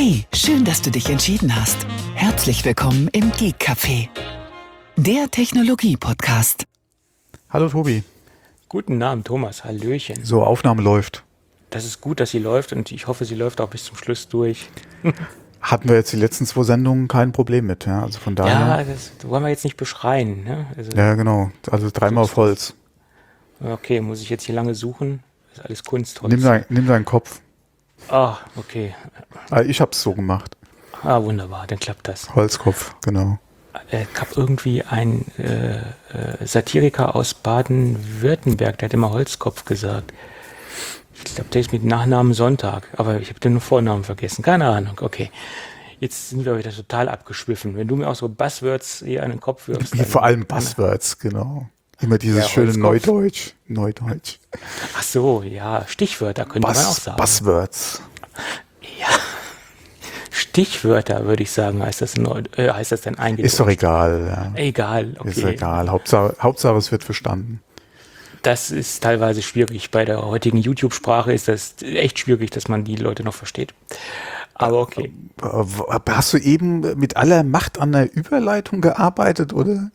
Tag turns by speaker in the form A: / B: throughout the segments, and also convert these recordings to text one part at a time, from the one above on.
A: Hey, schön, dass du dich entschieden hast. Herzlich willkommen im Geek Café, der Technologie-Podcast.
B: Hallo Tobi.
C: Guten Abend, Thomas. Hallöchen.
B: So, Aufnahme läuft.
C: Das ist gut, dass sie läuft und ich hoffe, sie läuft auch bis zum Schluss durch.
B: Hatten wir jetzt die letzten 2 Sendungen kein Problem mit, ja? Also von daher.
C: Ja, das wollen wir jetzt nicht beschreien. Ne? Also,
B: Ja, genau. Also 3-mal auf Holz.
C: okay, muss ich jetzt hier lange suchen? Das ist alles Kunstholz.
B: Nimm deinen Kopf.
C: Ah, okay.
B: Ich hab's so gemacht.
C: Ah, wunderbar, dann klappt das.
B: Holzkopf, genau.
C: Gab irgendwie ein Satiriker aus Baden-Württemberg, der hat immer Holzkopf gesagt. Ich glaube, der ist mit Nachnamen Sonntag, aber ich habe den Vornamen vergessen. Keine Ahnung, okay. Jetzt sind wir wieder total abgeschwiffen. Wenn du mir auch so Buzzwords hier an den Kopf wirfst.
B: Vor allem Buzzwords, genau. Immer dieses schöne Neudeutsch.
C: Ach so, ja, Stichwörter könnte man auch sagen.
B: Buzzwords.
C: Ja, Stichwörter würde ich sagen, heißt das denn eingedeutscht?
B: Ist doch egal. Ja.
C: Egal, okay.
B: Ist egal. Hauptsache es wird verstanden.
C: Das ist teilweise schwierig. Bei der heutigen YouTube-Sprache ist das echt schwierig, dass man die Leute noch versteht. Aber okay.
B: Hast du eben mit aller Macht an der Überleitung gearbeitet, oder?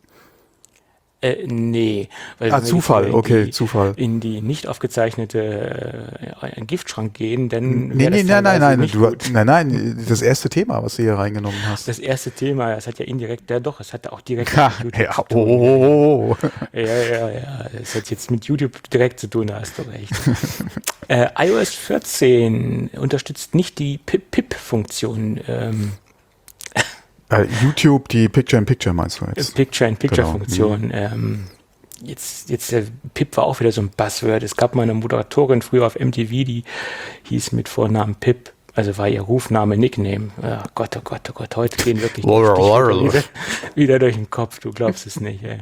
C: Nee. Weil
B: Zufall, okay, Zufall.
C: In die nicht aufgezeichnete Giftschrank gehen, dann
B: Nein, das erste Thema, was du hier reingenommen hast.
C: Das erste Thema, es hat ja indirekt, es hat auch direkt mit YouTube zu tun.
B: Oh.
C: Ja, das hat jetzt mit YouTube direkt zu tun, da hast du recht. iOS 14 unterstützt nicht die PIP-Funktion.
B: YouTube, die Picture-in-Picture meinst du jetzt?
C: Picture-in-Picture-Funktion. Jetzt der Pip war auch wieder so ein Buzzword. Es gab mal eine Moderatorin früher auf MTV, die hieß mit Vornamen Pip. Also war ihr Rufname, Nickname. Oh Gott, heute gehen wirklich die Stichwörter wieder durch den Kopf. Du glaubst es nicht, ey.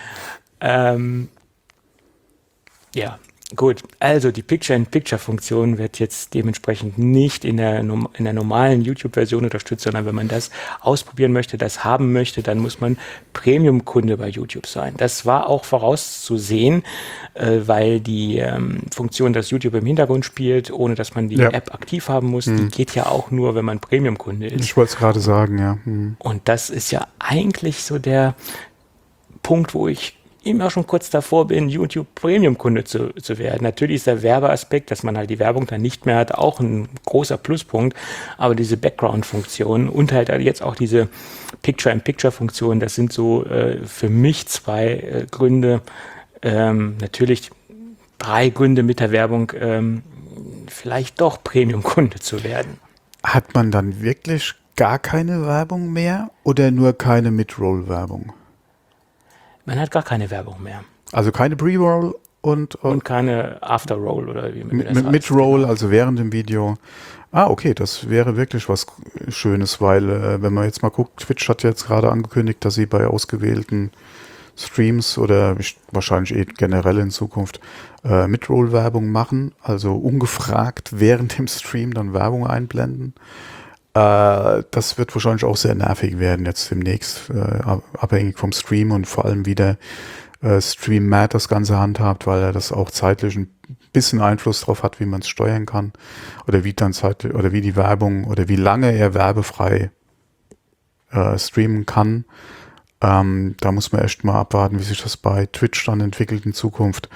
C: Ja. Gut, also die Picture-in-Picture-Funktion wird jetzt dementsprechend nicht in der normalen YouTube-Version unterstützt, sondern wenn man das ausprobieren möchte, das haben möchte, dann muss man Premium-Kunde bei YouTube sein. Das war auch vorauszusehen, weil die Funktion, dass YouTube im Hintergrund spielt, ohne dass man die App aktiv haben muss, die geht ja auch nur, wenn man Premium-Kunde ist.
B: Ich wollte es gerade sagen, ja.
C: Und das ist ja eigentlich so der Punkt, wo ich immer schon kurz davor bin, YouTube Premium-Kunde zu werden. Natürlich ist der Werbeaspekt, dass man halt die Werbung dann nicht mehr hat, auch ein großer Pluspunkt, aber diese Background-Funktion und halt jetzt auch diese Picture-in-Picture-Funktion, das sind so für mich 2 Gründe, natürlich 3 Gründe mit der Werbung, vielleicht doch Premium-Kunde zu werden.
B: Hat man dann wirklich gar keine Werbung mehr oder nur keine Mid-Roll-Werbung?
C: Man hat gar keine Werbung mehr.
B: Also keine Pre-Roll und
C: keine After-Roll oder wie man das heißt.
B: Mid-Roll, also während dem Video. Okay, das wäre wirklich was Schönes, weil wenn man jetzt mal guckt, Twitch hat jetzt gerade angekündigt, dass sie bei ausgewählten Streams oder wahrscheinlich generell in Zukunft Mid-Roll-Werbung machen, also ungefragt während dem Stream dann Werbung einblenden. Das wird wahrscheinlich auch sehr nervig werden jetzt demnächst, abhängig vom Stream und vor allem wie der StreamMat das Ganze handhabt, weil er das auch zeitlich ein bisschen Einfluss drauf hat, wie man es steuern kann oder wie die Werbung oder wie lange er werbefrei streamen kann. Da muss man echt mal abwarten, wie sich das bei Twitch dann entwickelt in Zukunft.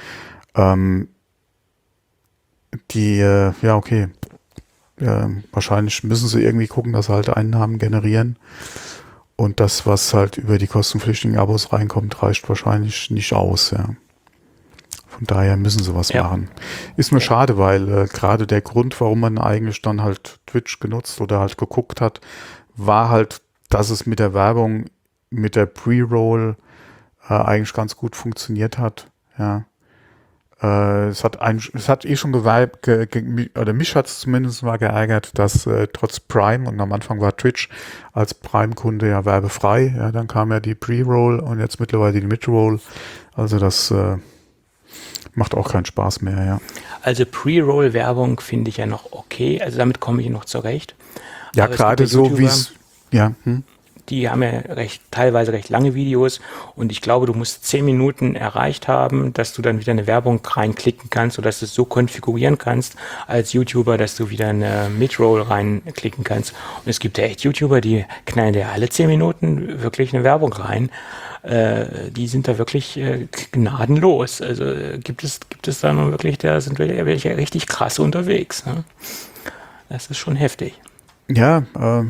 B: Wahrscheinlich müssen sie irgendwie gucken, dass sie halt Einnahmen generieren. Und das, was halt über die kostenpflichtigen Abos reinkommt, reicht wahrscheinlich nicht aus. Ja. Von daher müssen sie was machen. Ist mir schade, weil gerade der Grund, warum man eigentlich dann halt Twitch genutzt oder halt geguckt hat, war halt, dass es mit der Werbung, mit der Pre-Roll eigentlich ganz gut funktioniert hat. Ja. Es hat schon oder mich hat es zumindest mal geärgert, dass trotz Prime und am Anfang war Twitch als Prime-Kunde ja werbefrei, ja, dann kam ja die Pre-Roll und jetzt mittlerweile die Mid-Roll, also das macht auch keinen Spaß mehr, ja.
C: Also Pre-Roll-Werbung finde ich ja noch okay, also damit komme ich noch zurecht.
B: Ja, gerade so wie es,
C: die haben ja teilweise recht lange Videos und ich glaube, du musst 10 Minuten erreicht haben, dass du dann wieder eine Werbung reinklicken kannst oder dass du es so konfigurieren kannst als YouTuber, dass du wieder eine Midroll reinklicken kannst. Und es gibt ja echt YouTuber, die knallen dir alle 10 Minuten wirklich eine Werbung rein. Die sind da wirklich gnadenlos. Also gibt es da nun wirklich, da sind welche richtig krass unterwegs. Ne? Das ist schon heftig.
B: Ja,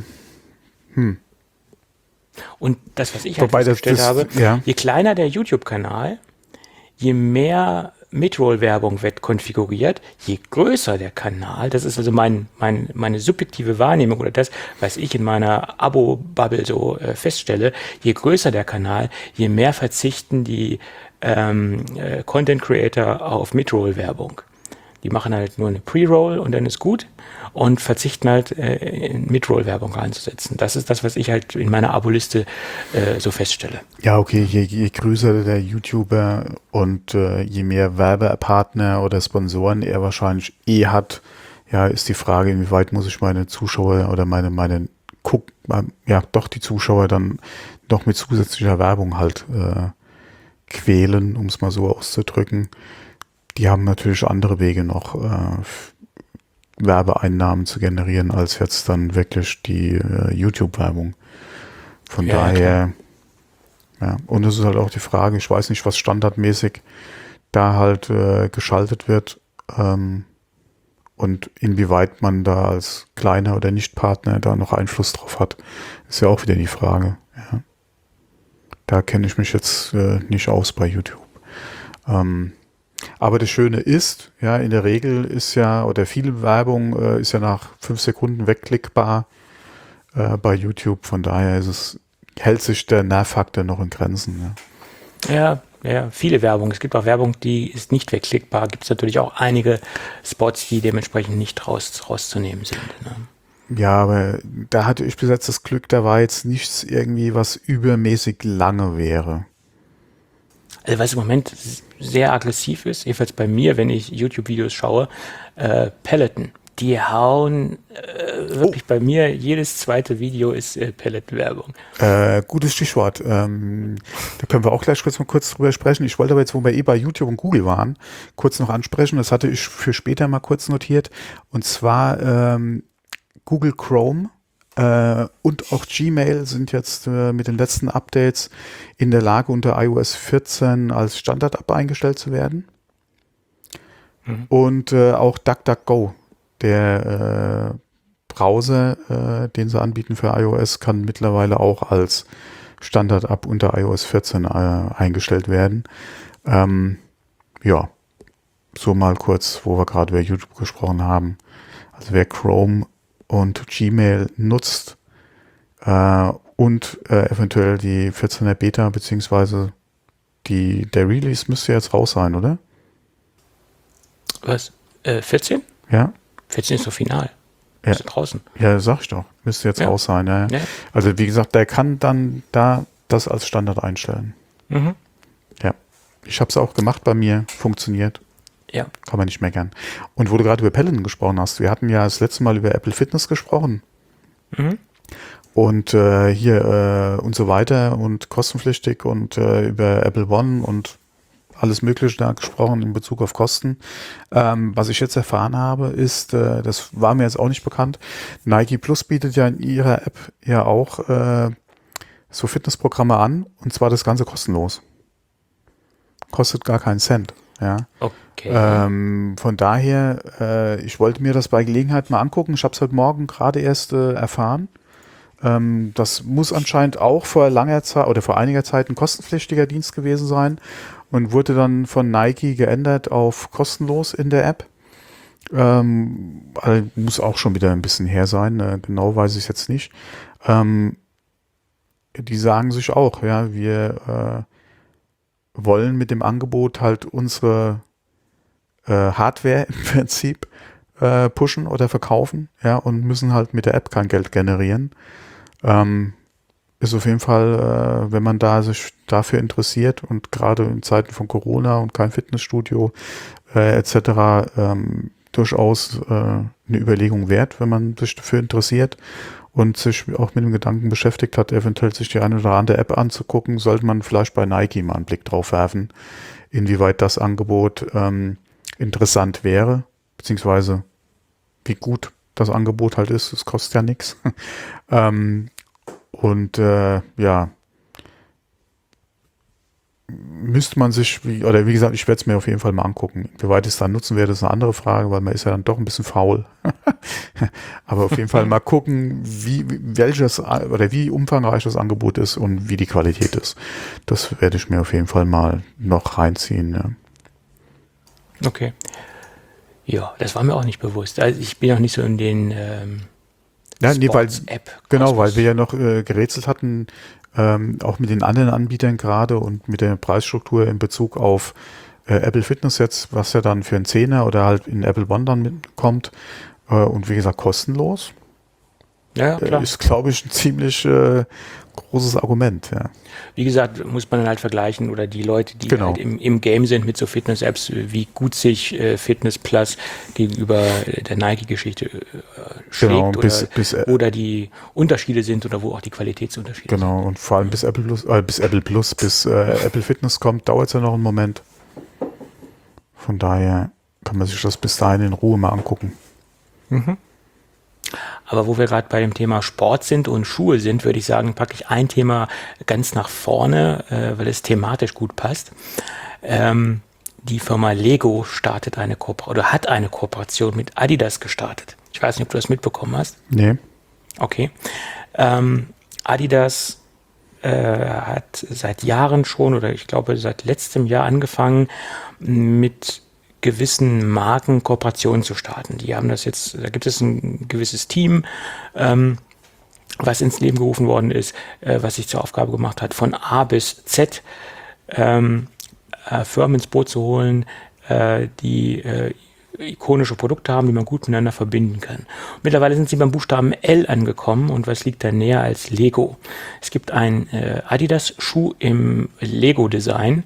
C: Und das, was ich halt
B: wobei
C: festgestellt habe,
B: ja.
C: je kleiner der YouTube-Kanal, je mehr Midroll-Werbung wird konfiguriert, je größer der Kanal, das ist also meine subjektive Wahrnehmung oder das, was ich in meiner Abo-Bubble so feststelle, je größer der Kanal, je mehr verzichten die Content-Creator auf Midroll-Werbung. Die machen halt nur eine Pre-Roll und dann ist gut und verzichten halt in Midroll-Werbung reinzusetzen. Das ist das, was ich halt in meiner Abo-Liste so feststelle.
B: Ja, okay, je größer der YouTuber und je mehr Werbepartner oder Sponsoren er wahrscheinlich hat, ja, ist die Frage, inwieweit muss ich meine Zuschauer oder die Zuschauer dann noch mit zusätzlicher Werbung halt quälen, um es mal so auszudrücken. Die haben natürlich andere Wege noch, Werbeeinnahmen zu generieren, als jetzt dann wirklich die YouTube-Werbung. Von daher, ja, und es ist halt auch die Frage, ich weiß nicht, was standardmäßig da halt geschaltet wird und inwieweit man da als kleiner oder Nicht-Partner da noch Einfluss drauf hat, ist ja auch wieder die Frage. Ja. Da kenne ich mich jetzt nicht aus bei YouTube. Aber das Schöne ist, ja, in der Regel ist ja, oder viel Werbung ist ja nach 5 Sekunden wegklickbar bei YouTube. Von daher hält sich der Nervfaktor noch in Grenzen.
C: Ja, viele Werbung. Es gibt auch Werbung, die ist nicht wegklickbar. Gibt es natürlich auch einige Spots, die dementsprechend nicht rauszunehmen sind. Ne?
B: Ja, aber da hatte ich bis jetzt das Glück, da war jetzt nichts irgendwie, was übermäßig lange wäre.
C: Also was im Moment sehr aggressiv ist, jedenfalls bei mir, wenn ich YouTube-Videos schaue, Peloton. Die hauen wirklich bei mir, jedes zweite Video ist Peloton-Werbung.
B: Gutes Stichwort. Da können wir auch gleich kurz drüber sprechen. Ich wollte aber jetzt, wo wir bei YouTube und Google waren, kurz noch ansprechen. Das hatte ich für später mal kurz notiert. Und zwar Google Chrome und auch Gmail sind jetzt mit den letzten Updates in der Lage, unter iOS 14 als Standard-App eingestellt zu werden. Und auch DuckDuckGo, der Browser, den sie anbieten für iOS, kann mittlerweile auch als Standard-App unter iOS 14 eingestellt werden. Ja, so mal kurz, wo wir gerade über YouTube gesprochen haben. Also wer Chrome und Gmail nutzt und eventuell die 14er Beta beziehungsweise der Release müsste jetzt raus sein, oder?
C: Was? 14?
B: Ja.
C: 14 ist so final.
B: Ja.
C: Ist draußen.
B: Ja, sag ich doch. Müsste jetzt raus sein. Ja.
C: Ja.
B: Also wie gesagt, der kann dann da das als Standard einstellen.
C: Mhm.
B: Ja. Ich habe es auch gemacht bei mir. Funktioniert.
C: Ja.
B: Kann man nicht meckern. Und wo du gerade über Peloton gesprochen hast, wir hatten ja das letzte Mal über Apple Fitness gesprochen.
C: Mhm.
B: Und hier und so weiter und kostenpflichtig und über Apple One und alles Mögliche da gesprochen in Bezug auf Kosten. Was ich jetzt erfahren habe, ist, das war mir jetzt auch nicht bekannt, Nike Plus bietet ja in ihrer App ja auch so Fitnessprogramme an und zwar das Ganze kostenlos. Kostet gar keinen Cent. Ja.
C: Okay.
B: Von daher, ich wollte mir das bei Gelegenheit mal angucken. Ich habe es heute Morgen gerade erst erfahren. Das muss anscheinend auch vor langer Zeit oder vor einiger Zeit ein kostenpflichtiger Dienst gewesen sein und wurde dann von Nike geändert auf kostenlos in der App. Muss auch schon wieder ein bisschen her sein. Genau weiß ich jetzt nicht. Die sagen sich auch, ja, wir wollen mit dem Angebot halt unsere Hardware im Prinzip pushen oder verkaufen, ja, und müssen halt mit der App kein Geld generieren. Ist auf jeden Fall, wenn man da sich dafür interessiert und gerade in Zeiten von Corona und kein Fitnessstudio etc., durchaus eine Überlegung wert, wenn man sich dafür interessiert und sich auch mit dem Gedanken beschäftigt hat, eventuell sich die eine oder andere App anzugucken, sollte man vielleicht bei Nike mal einen Blick drauf werfen, inwieweit das Angebot interessant wäre, beziehungsweise wie gut das Angebot halt ist. Es kostet ja nichts. Müsste man sich, wie gesagt, ich werde es mir auf jeden Fall mal angucken. Wie weit es dann nutzen werde, ist eine andere Frage, weil man ist ja dann doch ein bisschen faul. Aber auf jeden Fall mal gucken, wie umfangreich das Angebot ist und wie die Qualität ist. Das werde ich mir auf jeden Fall mal noch reinziehen. Ja.
C: Okay. Ja, das war mir auch nicht bewusst. Also ich bin auch nicht so in den
B: Sports-App. Genau, weil wir ja noch gerätselt hatten, auch mit den anderen Anbietern gerade und mit der Preisstruktur in Bezug auf Apple Fitness jetzt, was ja dann für einen Zehner oder halt in Apple One dann mitkommt und wie gesagt kostenlos.
C: Ja, klar.
B: Ist, glaube ich, ein ziemlich großes Argument. Ja.
C: Wie gesagt, muss man dann halt vergleichen oder die Leute, die
B: Genau.
C: halt im Game sind mit so Fitness-Apps, wie gut sich Fitness Plus gegenüber der Nike-Geschichte schlägt oder die Unterschiede sind oder wo auch die Qualitätsunterschiede sind.
B: Genau, und vor allem bis Apple Fitness kommt, dauert es ja noch einen Moment. Von daher kann man sich das bis dahin in Ruhe mal angucken.
C: Mhm. Aber wo wir gerade bei dem Thema Sport sind und Schuhe sind, würde ich sagen, packe ich ein Thema ganz nach vorne, weil es thematisch gut passt. Die Firma Lego hat eine Kooperation mit Adidas gestartet. Ich weiß nicht, ob du das mitbekommen hast.
B: Nee.
C: Okay. Adidas hat seit Jahren schon, oder ich glaube seit letztem Jahr angefangen, mit gewissen Marken Kooperationen zu starten. Die haben das jetzt, da gibt es ein gewisses Team, was ins Leben gerufen worden ist, was sich zur Aufgabe gemacht hat, von A bis Z Firmen ins Boot zu holen, die ikonische Produkte haben, die man gut miteinander verbinden kann. Mittlerweile sind sie beim Buchstaben L angekommen und was liegt da näher als Lego? Es gibt einen Adidas-Schuh im Lego-Design.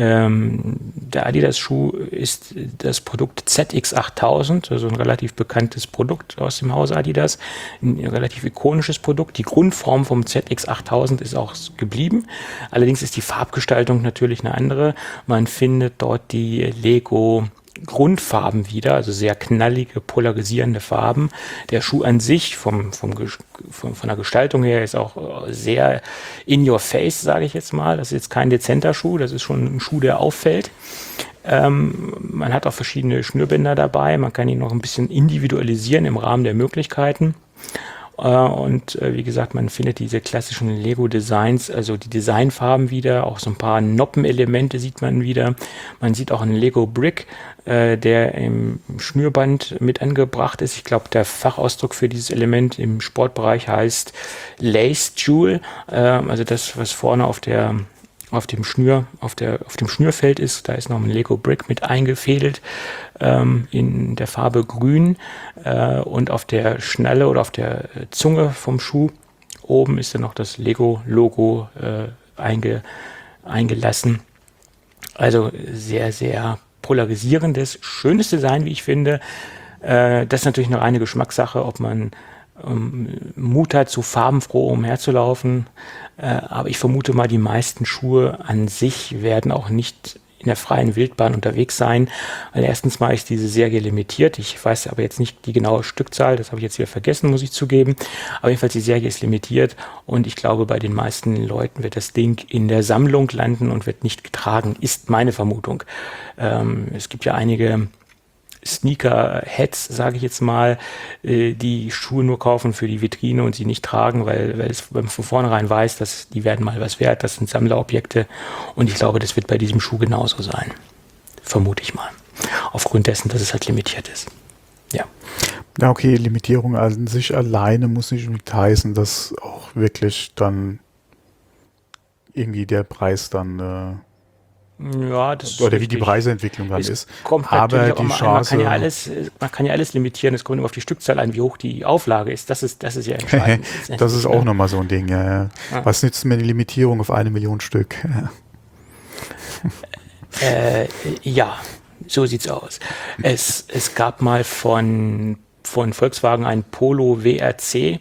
C: Der Adidas-Schuh ist das Produkt ZX8000, also ein relativ bekanntes Produkt aus dem Hause Adidas, ein relativ ikonisches Produkt. Die Grundform vom ZX8000 ist auch geblieben. Allerdings ist die Farbgestaltung natürlich eine andere. Man findet dort die Lego Grundfarben wieder, also sehr knallige, polarisierende Farben. Der Schuh an sich von der Gestaltung her ist auch sehr in your face, sage ich jetzt mal. Das ist jetzt kein dezenter Schuh, das ist schon ein Schuh, der auffällt. Man hat auch verschiedene Schnürbänder dabei, man kann ihn noch ein bisschen individualisieren im Rahmen der Möglichkeiten. Und wie gesagt, man findet diese klassischen Lego-Designs, also die Designfarben wieder, auch so ein paar Noppenelemente sieht man wieder. Man sieht auch einen Lego-Brick, der im Schnürband mit angebracht ist. Ich glaube, der Fachausdruck für dieses Element im Sportbereich heißt Lace Jewel, also das, was vorne auf dem Schnürfeld ist, da ist noch ein Lego Brick mit eingefädelt in der Farbe grün und auf der Schnalle oder auf der Zunge vom Schuh oben ist dann noch das Lego Logo eingelassen. Also sehr, sehr polarisierendes, schönes Design, wie ich finde. Das ist natürlich noch eine Geschmackssache, ob man Mut hat, so farbenfroh umherzulaufen. Aber ich vermute mal, die meisten Schuhe an sich werden auch nicht in der freien Wildbahn unterwegs sein, weil erstens mal ist diese Serie limitiert. Ich weiß aber jetzt nicht die genaue Stückzahl, das habe ich jetzt wieder vergessen, muss ich zugeben. Aber jedenfalls die Serie ist limitiert und ich glaube, bei den meisten Leuten wird das Ding in der Sammlung landen und wird nicht getragen, ist meine Vermutung. Es gibt ja einige Sneaker-Heads, sage ich jetzt mal, die Schuhe nur kaufen für die Vitrine und sie nicht tragen, weil man von vornherein weiß, dass die werden mal was wert, das sind Sammlerobjekte und ich glaube, das wird bei diesem Schuh genauso sein. Vermute ich mal. Aufgrund dessen, dass es halt limitiert ist. Ja.
B: Ja, okay, Limitierung an sich alleine muss nicht unbedingt heißen, dass auch wirklich dann irgendwie der Preis dann
C: ja, das
B: oder wie die Preisentwicklung dann ist.
C: Kommt
B: aber
C: die
B: Chance,
C: man kann ja alles limitieren, es kommt immer auf die Stückzahl an, wie hoch die Auflage ist. Das ist ja entscheidend.
B: Das ist auch nochmal so ein Ding. Ja. Was nützt mir die Limitierung auf 1 Million Stück?
C: Ja, So sieht's aus. Es gab mal von Volkswagen ein Polo WRC,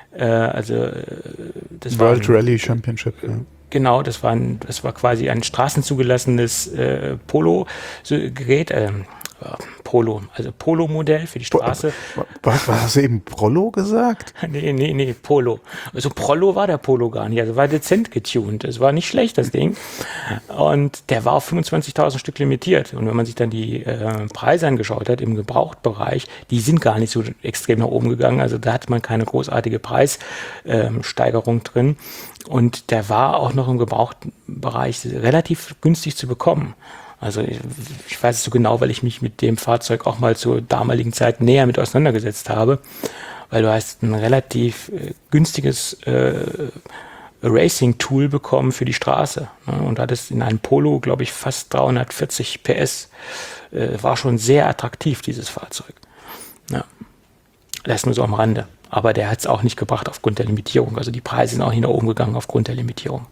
C: das war
B: World Rally Championship. Ja.
C: genau, das war quasi ein straßenzugelassenes Polo-Gerät, Polo, also Polo-Modell für die Straße.
B: Hast du eben Prollo gesagt?
C: Nee, Polo. Also Prollo war der Polo gar nicht, also war dezent getuned. Es war nicht schlecht, das Ding. Und der war auf 25.000 Stück limitiert. Und wenn man sich dann die Preise angeschaut hat im Gebrauchtbereich, die sind gar nicht so extrem nach oben gegangen. Also da hat man keine großartige Preissteigerung drin. Und der war auch noch im Gebrauchtbereich relativ günstig zu bekommen. Also ich weiß es so genau, weil ich mich mit dem Fahrzeug auch mal zur damaligen Zeit näher mit auseinandergesetzt habe, weil du hast ein relativ günstiges Racing-Tool bekommen für die Straße. Ne? Und hattest in einem Polo, glaube ich, fast 340 PS. War schon sehr attraktiv, dieses Fahrzeug. Ja. Das nur so am Rande. Aber der hat es auch nicht gebracht aufgrund der Limitierung. Also die Preise sind auch nicht nach oben gegangen aufgrund der Limitierung.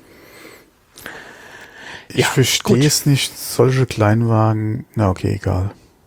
B: Ich verstehe es nicht, solche Kleinwagen, na okay, egal.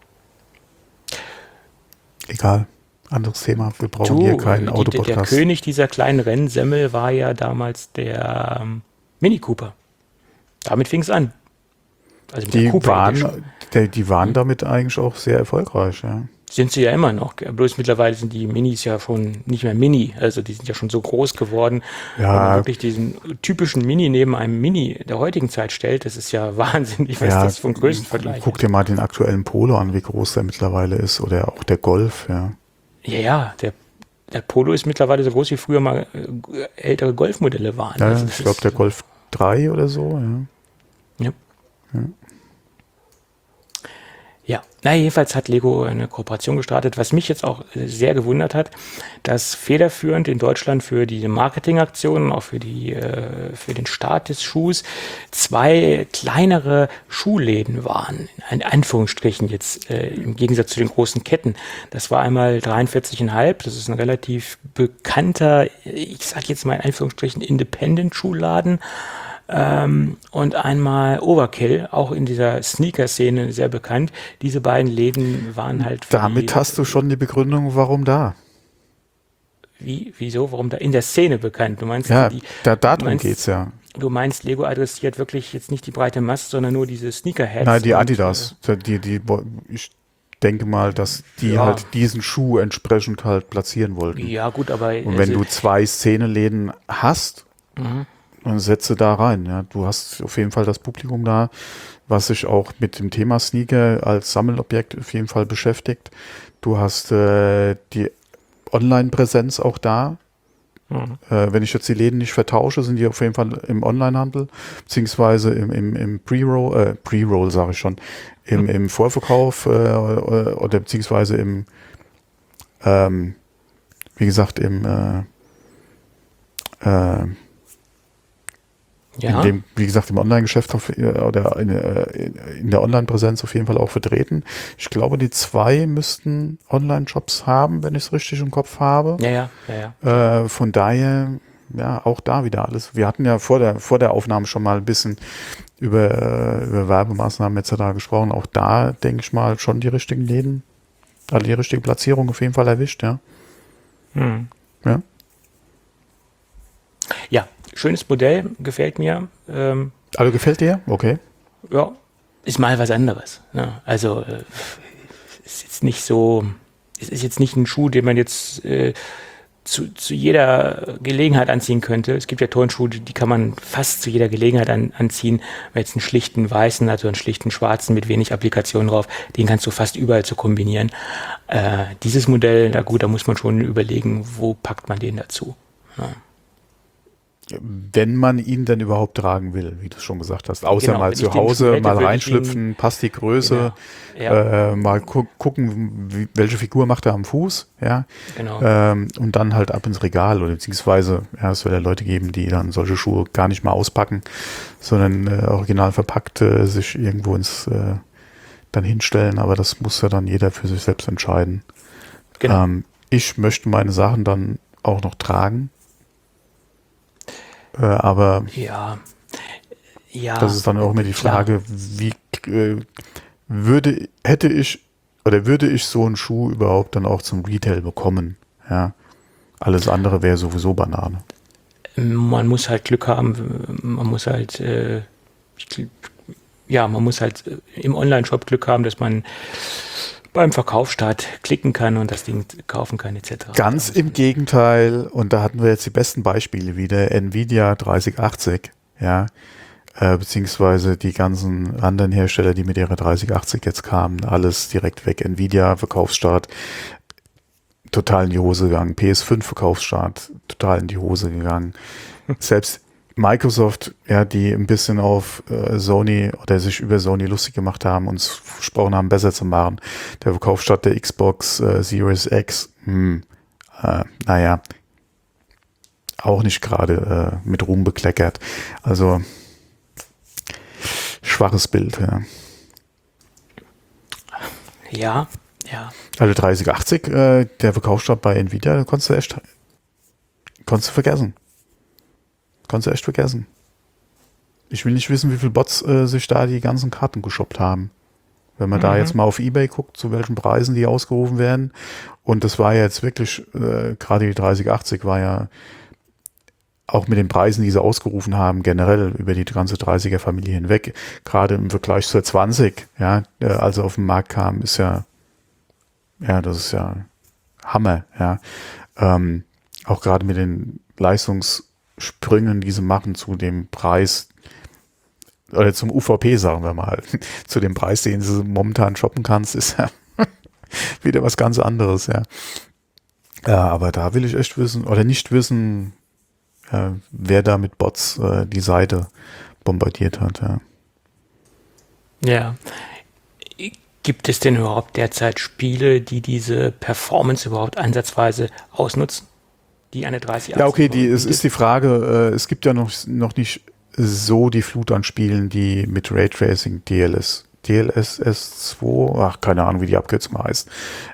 B: Egal, anderes Thema, wir brauchen hier keinen Autopodcast.
C: Der König dieser kleinen Rennsemmel war ja damals der Mini Cooper. Damit fing es an. Also mit der Cooper Edition.
B: Die waren damit eigentlich auch sehr erfolgreich, ja.
C: Sind sie ja immer noch. Bloß mittlerweile sind die Minis ja schon nicht mehr Mini. Also die sind ja schon so groß geworden.
B: Ja.
C: Wenn man wirklich diesen typischen Mini neben einem Mini der heutigen Zeit stellt, das ist ja wahnsinnig, was das von Größenvergleich ist.
B: Guck dir mal den aktuellen Polo an, wie groß der mittlerweile ist. Oder auch der Golf, ja.
C: Ja, der Polo ist mittlerweile so groß, wie früher mal ältere Golfmodelle waren.
B: Ja,
C: also
B: ich glaube der Golf 3 oder so, ja.
C: Ja. Ja, jedenfalls hat Lego eine Kooperation gestartet, was mich jetzt auch sehr gewundert hat, dass federführend in Deutschland für diese Marketingaktionen, auch für den Start des Schuhs, 2 kleinere Schuhläden waren, in Anführungsstrichen jetzt, im Gegensatz zu den großen Ketten. Das war einmal 43,5, das ist ein relativ bekannter, ich sag jetzt mal in Anführungsstrichen, Independent-Schuhladen. Und einmal Overkill, auch in dieser Sneaker-Szene sehr bekannt. Diese beiden Läden waren halt...
B: Damit hast du schon die Begründung, warum da?
C: Wieso? Warum da? In der Szene bekannt. Du meinst,
B: ja, darum geht's ja.
C: Du meinst, Lego adressiert wirklich jetzt nicht die breite Masse, sondern nur diese Sneakerheads?
B: Nein, die Adidas. Ich denke mal, dass die halt diesen Schuh entsprechend halt platzieren wollten.
C: Ja, gut, aber...
B: Und wenn du 2 Szeneläden hast... Und setze da rein. Ja. Du hast auf jeden Fall das Publikum da, was sich auch mit dem Thema Sneaker als Sammelobjekt auf jeden Fall beschäftigt. Du hast die Online-Präsenz auch da. Wenn ich jetzt die Läden nicht vertausche, sind die auf jeden Fall im Onlinehandel, beziehungsweise im Pre-Roll sage ich schon, im Vorverkauf oder beziehungsweise wie gesagt, im Online-Geschäft oder in der Online-Präsenz auf jeden Fall auch vertreten. Ich glaube, die 2 müssten Online-Shops haben, wenn ich es richtig im Kopf habe.
C: Ja.
B: Von daher, ja, auch da wieder alles. Wir hatten ja vor der Aufnahme schon mal ein bisschen über Werbemaßnahmen etc. gesprochen. Auch da, denke ich mal, schon die richtigen Läden, also die richtige Platzierung auf jeden Fall erwischt, ja. Ja.
C: Ja, schönes Modell, gefällt mir.
B: Also gefällt dir? Okay.
C: Ja, ist mal was anderes. Ne? Also ist jetzt nicht so, es ist jetzt nicht ein Schuh, den man jetzt zu jeder Gelegenheit anziehen könnte. Es gibt ja Turnschuhe, die kann man fast zu jeder Gelegenheit anziehen. Jetzt einen schlichten weißen, also einen schlichten schwarzen mit wenig Applikationen drauf, den kannst du fast überall zu kombinieren. Dieses Modell, da muss man schon überlegen, wo packt man den dazu. Ja.
B: Wenn man ihn denn überhaupt tragen will, wie du schon gesagt hast. Außer mal zu Hause, mal reinschlüpfen, passt die Größe, mal gucken, welche Figur macht er am Fuß, ja.
C: Genau.
B: Und dann halt ab ins Regal oder beziehungsweise, es soll ja Leute geben, die dann solche Schuhe gar nicht mal auspacken, sondern original verpackt sich irgendwo dann hinstellen, aber das muss ja dann jeder für sich selbst entscheiden.
C: Genau.
B: Ich möchte meine Sachen dann auch noch tragen. Aber
C: ja,
B: das ist dann auch immer die Frage, wie würde ich so einen Schuh überhaupt dann auch zum Retail bekommen? Ja. Alles andere wäre sowieso Banane.
C: Man muss halt Glück haben, man muss halt, man muss halt im Online-Shop Glück haben, dass man beim Verkaufsstart klicken kann und das Ding kaufen kann, etc.
B: Ganz im Gegenteil, und da hatten wir jetzt die besten Beispiele wieder, Nvidia 3080, ja, beziehungsweise die ganzen anderen Hersteller, die mit ihrer 3080 jetzt kamen, alles direkt weg. Nvidia Verkaufsstart total in die Hose gegangen, PS5 Verkaufsstart total in die Hose gegangen. Selbst Microsoft, ja, die ein bisschen auf Sony oder sich über Sony lustig gemacht haben, uns versprochen haben, besser zu machen. Der Verkaufsstart der Xbox Series X, naja, auch nicht gerade mit Ruhm bekleckert. Also schwaches Bild, ja.
C: Ja, ja.
B: Also 3080, der Verkaufsstart bei Nvidia, konntest du vergessen. Kannst du echt vergessen. Ich will nicht wissen, wie viele Bots sich da die ganzen Karten geshoppt haben. Wenn man da jetzt mal auf eBay guckt, zu welchen Preisen die ausgerufen werden. Und das war ja jetzt wirklich, gerade die 3080 war ja auch mit den Preisen, die sie ausgerufen haben, generell über die ganze 30er-Familie hinweg, gerade im Vergleich zur 20, ja, als er auf den Markt kam, ist ja, das ist ja Hammer, ja. Auch gerade mit den Leistungssprüngen, die sie machen zu dem Preis, oder zum UVP, sagen wir mal, zu dem Preis, den du momentan shoppen kannst, ist ja wieder was ganz anderes, ja. Ja, aber da will ich echt wissen, oder nicht wissen, wer da mit Bots die Seite bombardiert hat, ja.
C: Ja. Gibt es denn überhaupt derzeit Spiele, die diese Performance überhaupt ansatzweise ausnutzen? Die eine 3080.
B: Ja, okay, es ist die Frage, es gibt ja noch nicht so die Flut an Spielen, die mit Raytracing DLSS2, ach, keine Ahnung, wie die Abkürzung heißt,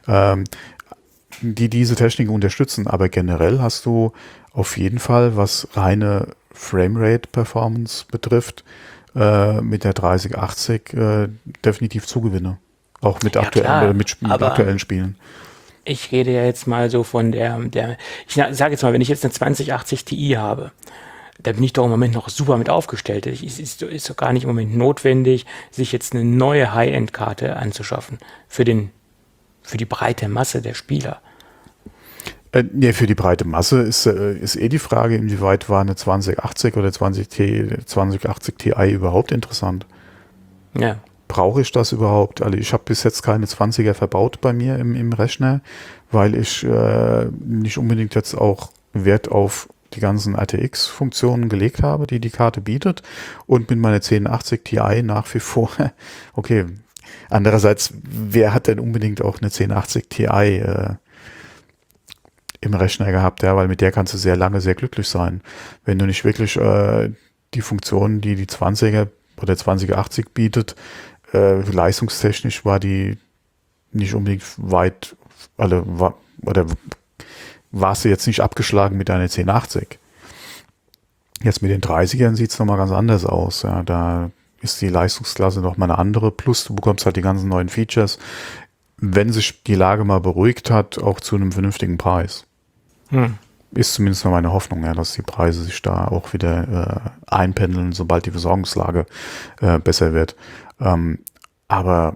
B: die diese Technik unterstützen, aber generell hast du auf jeden Fall, was reine Framerate-Performance betrifft, mit der 3080 definitiv Zugewinne. Auch mit aktuellen Spielen.
C: Ich rede ja jetzt mal so von ich sage jetzt mal, wenn ich jetzt eine 2080 Ti habe, da bin ich doch im Moment noch super mit aufgestellt. Es ist doch gar nicht im Moment notwendig, sich jetzt eine neue High-End-Karte anzuschaffen für die breite Masse der Spieler.
B: Nee, für die breite Masse ist die Frage, inwieweit war eine 2080 oder 2080 Ti überhaupt interessant?
C: Ja.
B: Brauche ich das überhaupt? Also ich habe bis jetzt keine 20er verbaut bei mir im Rechner, weil ich nicht unbedingt jetzt auch Wert auf die ganzen RTX-Funktionen gelegt habe, die Karte bietet, und mit meiner 1080 Ti nach wie vor, okay, andererseits, wer hat denn unbedingt auch eine 1080 Ti im Rechner gehabt, ja, weil mit der kannst du sehr lange sehr glücklich sein. Wenn du nicht wirklich die Funktionen, die 20er oder 2080 bietet, leistungstechnisch war die nicht unbedingt weit, oder warst du jetzt nicht abgeschlagen mit deiner 1080. Jetzt mit den 30ern sieht es nochmal ganz anders aus. Ja, da ist die Leistungsklasse nochmal eine andere, plus du bekommst halt die ganzen neuen Features, wenn sich die Lage mal beruhigt hat, auch zu einem vernünftigen Preis. Ist zumindest mal meine Hoffnung, ja, dass die Preise sich da auch wieder einpendeln, sobald die Versorgungslage besser wird. Aber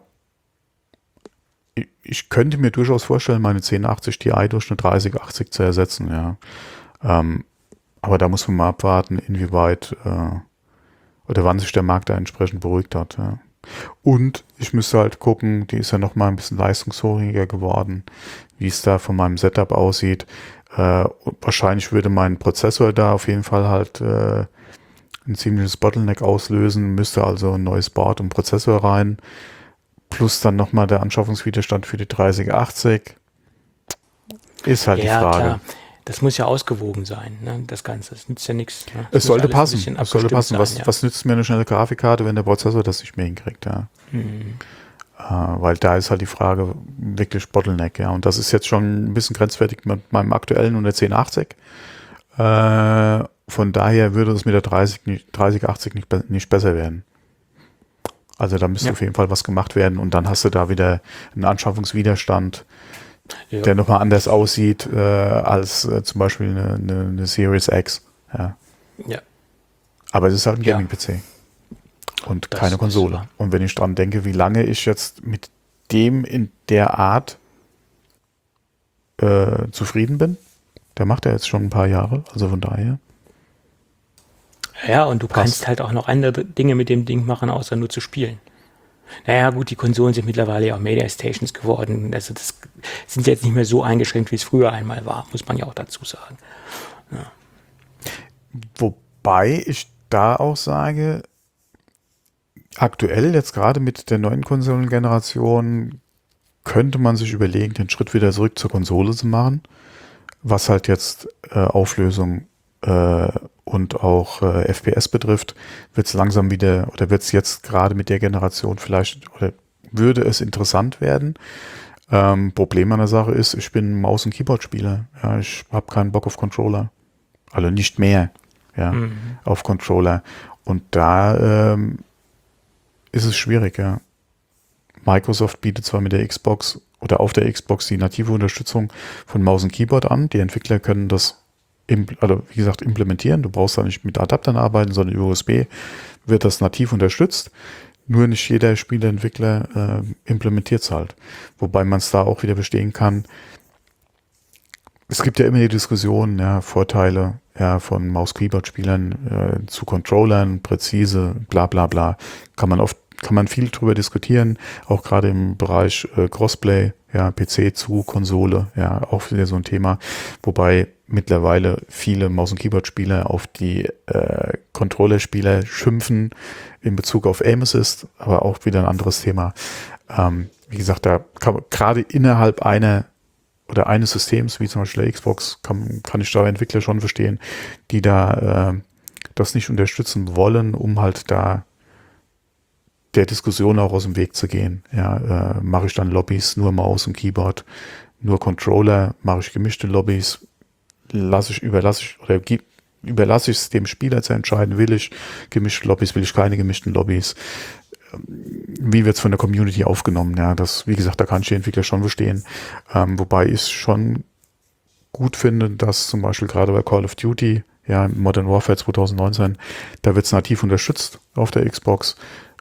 B: ich könnte mir durchaus vorstellen, meine 1080 Ti durch eine 3080 zu ersetzen, ja. Aber da muss man mal abwarten, inwieweit oder wann sich der Markt da entsprechend beruhigt hat, ja. Und ich müsste halt gucken, die ist ja noch mal ein bisschen leistungshungriger geworden, wie es da von meinem Setup aussieht. Wahrscheinlich würde mein Prozessor da auf jeden Fall halt ein ziemliches Bottleneck auslösen, müsste also ein neues Board und Prozessor rein, plus dann nochmal der Anschaffungswiderstand für die 3080. Ist halt die Frage. Klar.
C: Das muss ja ausgewogen sein, ne? Das Ganze. Das nützt ja nichts. Ne?
B: Es sollte passen. Es sollte passen. Was nützt mir eine schnelle Grafikkarte, wenn der Prozessor das nicht mehr hinkriegt? Ja. Weil da ist halt die Frage wirklich Bottleneck. Ja. Und das ist jetzt schon ein bisschen grenzwertig mit meinem aktuellen und der 1080. Von daher würde es mit der 3080 nicht besser werden. Also da müsste auf jeden Fall was gemacht werden und dann hast du da wieder einen Anschaffungswiderstand, der nochmal anders aussieht als zum Beispiel eine Series X. Ja.
C: Ja.
B: Aber es ist halt ein Gaming-PC und
C: Das
B: keine
C: ist
B: Konsole.
C: so.
B: Und wenn ich dran denke, wie lange ich jetzt mit dem in der Art zufrieden bin, der macht ja jetzt schon ein paar Jahre, also von daher.
C: Ja, und du
B: Passt.
C: kannst halt auch noch andere Dinge mit dem Ding machen, außer nur zu spielen. Naja, gut, die Konsolen sind mittlerweile ja auch Media Stations geworden. Also das sind jetzt nicht mehr so eingeschränkt, wie es früher einmal war, muss man ja auch dazu sagen.
B: Wobei ich da auch sage, aktuell jetzt gerade mit der neuen Konsolengeneration könnte man sich überlegen, den Schritt wieder zurück zur Konsole zu machen, was halt jetzt Auflösung und auch FPS betrifft, wird es langsam wieder oder wird es jetzt gerade mit der Generation vielleicht oder würde es interessant werden. Problem an der Sache ist, ich bin Maus- und Keyboard-Spieler. Ja, ich habe keinen Bock auf Controller. Also nicht mehr auf Controller. Und da ist es schwierig, ja. Microsoft bietet zwar mit der Xbox oder auf der Xbox die native Unterstützung von Maus und Keyboard an. Die Entwickler können das, also wie gesagt, implementieren. Du brauchst da nicht mit Adaptern arbeiten, sondern über USB wird das nativ unterstützt. Nur nicht jeder Spieleentwickler implementiert es halt. Wobei man es da auch wieder verstehen kann. Es gibt ja immer die Diskussion, ja, Vorteile von Maus-Keyboard-Spielern zu Controllern, präzise, bla bla bla. Kann man viel drüber diskutieren, auch gerade im Bereich Crossplay, ja, PC zu Konsole, ja, auch wieder so ein Thema, wobei mittlerweile viele Maus- und Keyboard-Spieler auf die Controller-Spieler schimpfen in Bezug auf Aim Assist, aber auch wieder ein anderes Thema. Wie gesagt, da kann gerade innerhalb eines Systems, wie zum Beispiel der Xbox, kann ich da Entwickler schon verstehen, die da das nicht unterstützen wollen, um halt da der Diskussion auch aus dem Weg zu gehen. Ja, mache ich dann Lobbys, nur Maus und Keyboard, nur Controller, mache ich gemischte Lobbys, überlasse ich es dem Spieler zu entscheiden, will ich gemischte Lobbys, will ich keine gemischten Lobbys. Wie wird es von der Community aufgenommen? Ja, das, wie gesagt, da kann ich die Entwickler schon verstehen. Wobei ich schon gut finde, dass zum Beispiel gerade bei Call of Duty, ja, Modern Warfare 2019, da wird es nativ unterstützt auf der Xbox.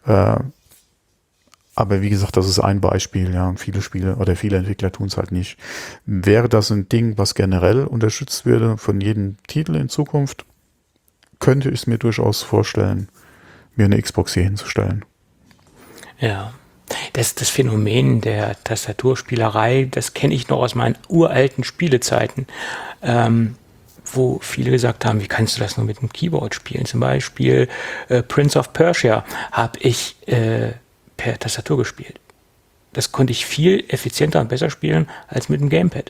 B: Aber wie gesagt, das ist ein Beispiel, ja, und viele Spiele oder viele Entwickler tun es halt nicht. Wäre das ein Ding, was generell unterstützt würde von jedem Titel in Zukunft, könnte ich es mir durchaus vorstellen, mir eine Xbox hier hinzustellen.
C: Ja, das Phänomen der Tastaturspielerei, das kenne ich noch aus meinen uralten Spielezeiten, wo viele gesagt haben, wie kannst du das nur mit dem Keyboard spielen? Zum Beispiel Prince of Persia habe ich per Tastatur gespielt. Das konnte ich viel effizienter und besser spielen als mit dem Gamepad.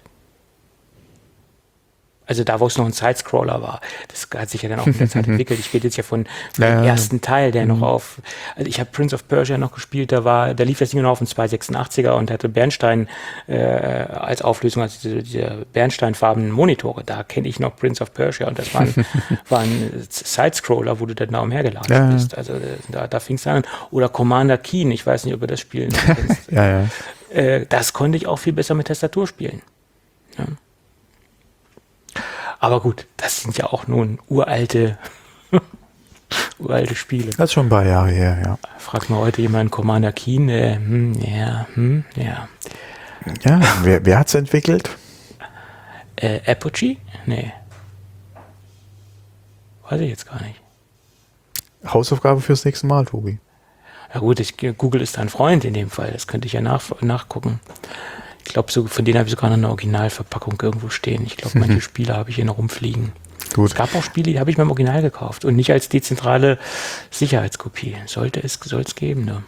C: Also da, wo es noch ein Sidescroller war. Das hat sich ja dann auch in der Zeit entwickelt. Ich rede jetzt ja von dem ersten Teil, der noch auf... Also ich habe Prince of Persia noch gespielt, da lief das Ding noch auf dem 286er und hatte Bernstein als Auflösung, also diese bernsteinfarbenen Monitore. Da kenne ich noch Prince of Persia und das waren Sidescroller, wo du dann da umhergelatscht bist. Also da fing es an. Oder Commander Keen, ich weiß nicht, ob ihr das spielen kennst. Das konnte ich auch viel besser mit Tastatur spielen. Ja. Aber gut, das sind ja auch nun uralte Spiele.
B: Das ist schon ein paar Jahre her, ja.
C: Fragt mal heute jemand Commander Keen, ja.
B: Ja, wer hat es entwickelt?
C: Apogee? Nee. Weiß ich jetzt gar nicht.
B: Hausaufgabe fürs nächste Mal, Tobi.
C: Ja gut, Google ist dein Freund in dem Fall, das könnte ich ja nachgucken. Ich glaube, von denen habe ich sogar noch eine Originalverpackung irgendwo stehen. Ich glaube, manche Spiele habe ich hier noch rumfliegen.
B: Gut.
C: Es gab auch Spiele, die habe ich beim Original gekauft und nicht als dezentrale Sicherheitskopie. Soll es geben, ne?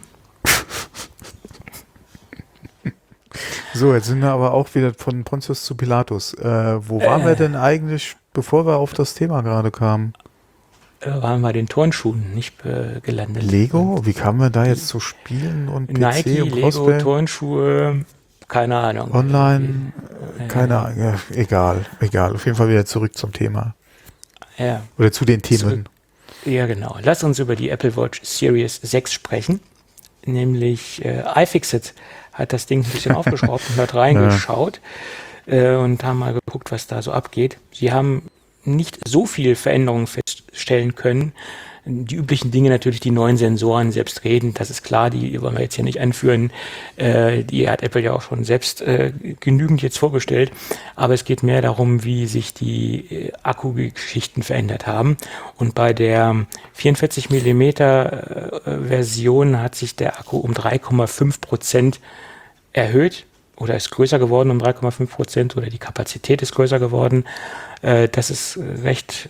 B: So, jetzt sind wir aber auch wieder von Pontius zu Pilatus. Wo waren wir denn eigentlich, bevor wir auf das Thema gerade kamen?
C: Waren wir den Turnschuhen nicht gelandet.
B: Lego? Wie kamen wir da jetzt zu Spielen und PC
C: Nike,
B: und
C: Lego,
B: Crossplay?
C: Turnschuhe, keine Ahnung.
B: Online, keine Ahnung, ja, egal. Auf jeden Fall wieder zurück zum Thema.
C: Ja.
B: Oder zu den Themen.
C: Ja, genau. Lass uns über die Apple Watch Series 6 sprechen. nämlich iFixit hat das Ding ein bisschen aufgeschraubt und hat reingeschaut und haben mal geguckt, was da so abgeht. Sie haben nicht so viel Veränderungen feststellen können. Die üblichen Dinge natürlich, die neuen Sensoren selbstredend, das ist klar, die wollen wir jetzt hier nicht anführen. Die hat Apple ja auch schon selbst genügend jetzt vorgestellt. Aber es geht mehr darum, wie sich die Akkugeschichten verändert haben. Und bei der 44 Millimeter Version hat sich der Akku um 3,5% erhöht oder ist größer geworden um 3,5% oder die Kapazität ist größer geworden. Das ist recht,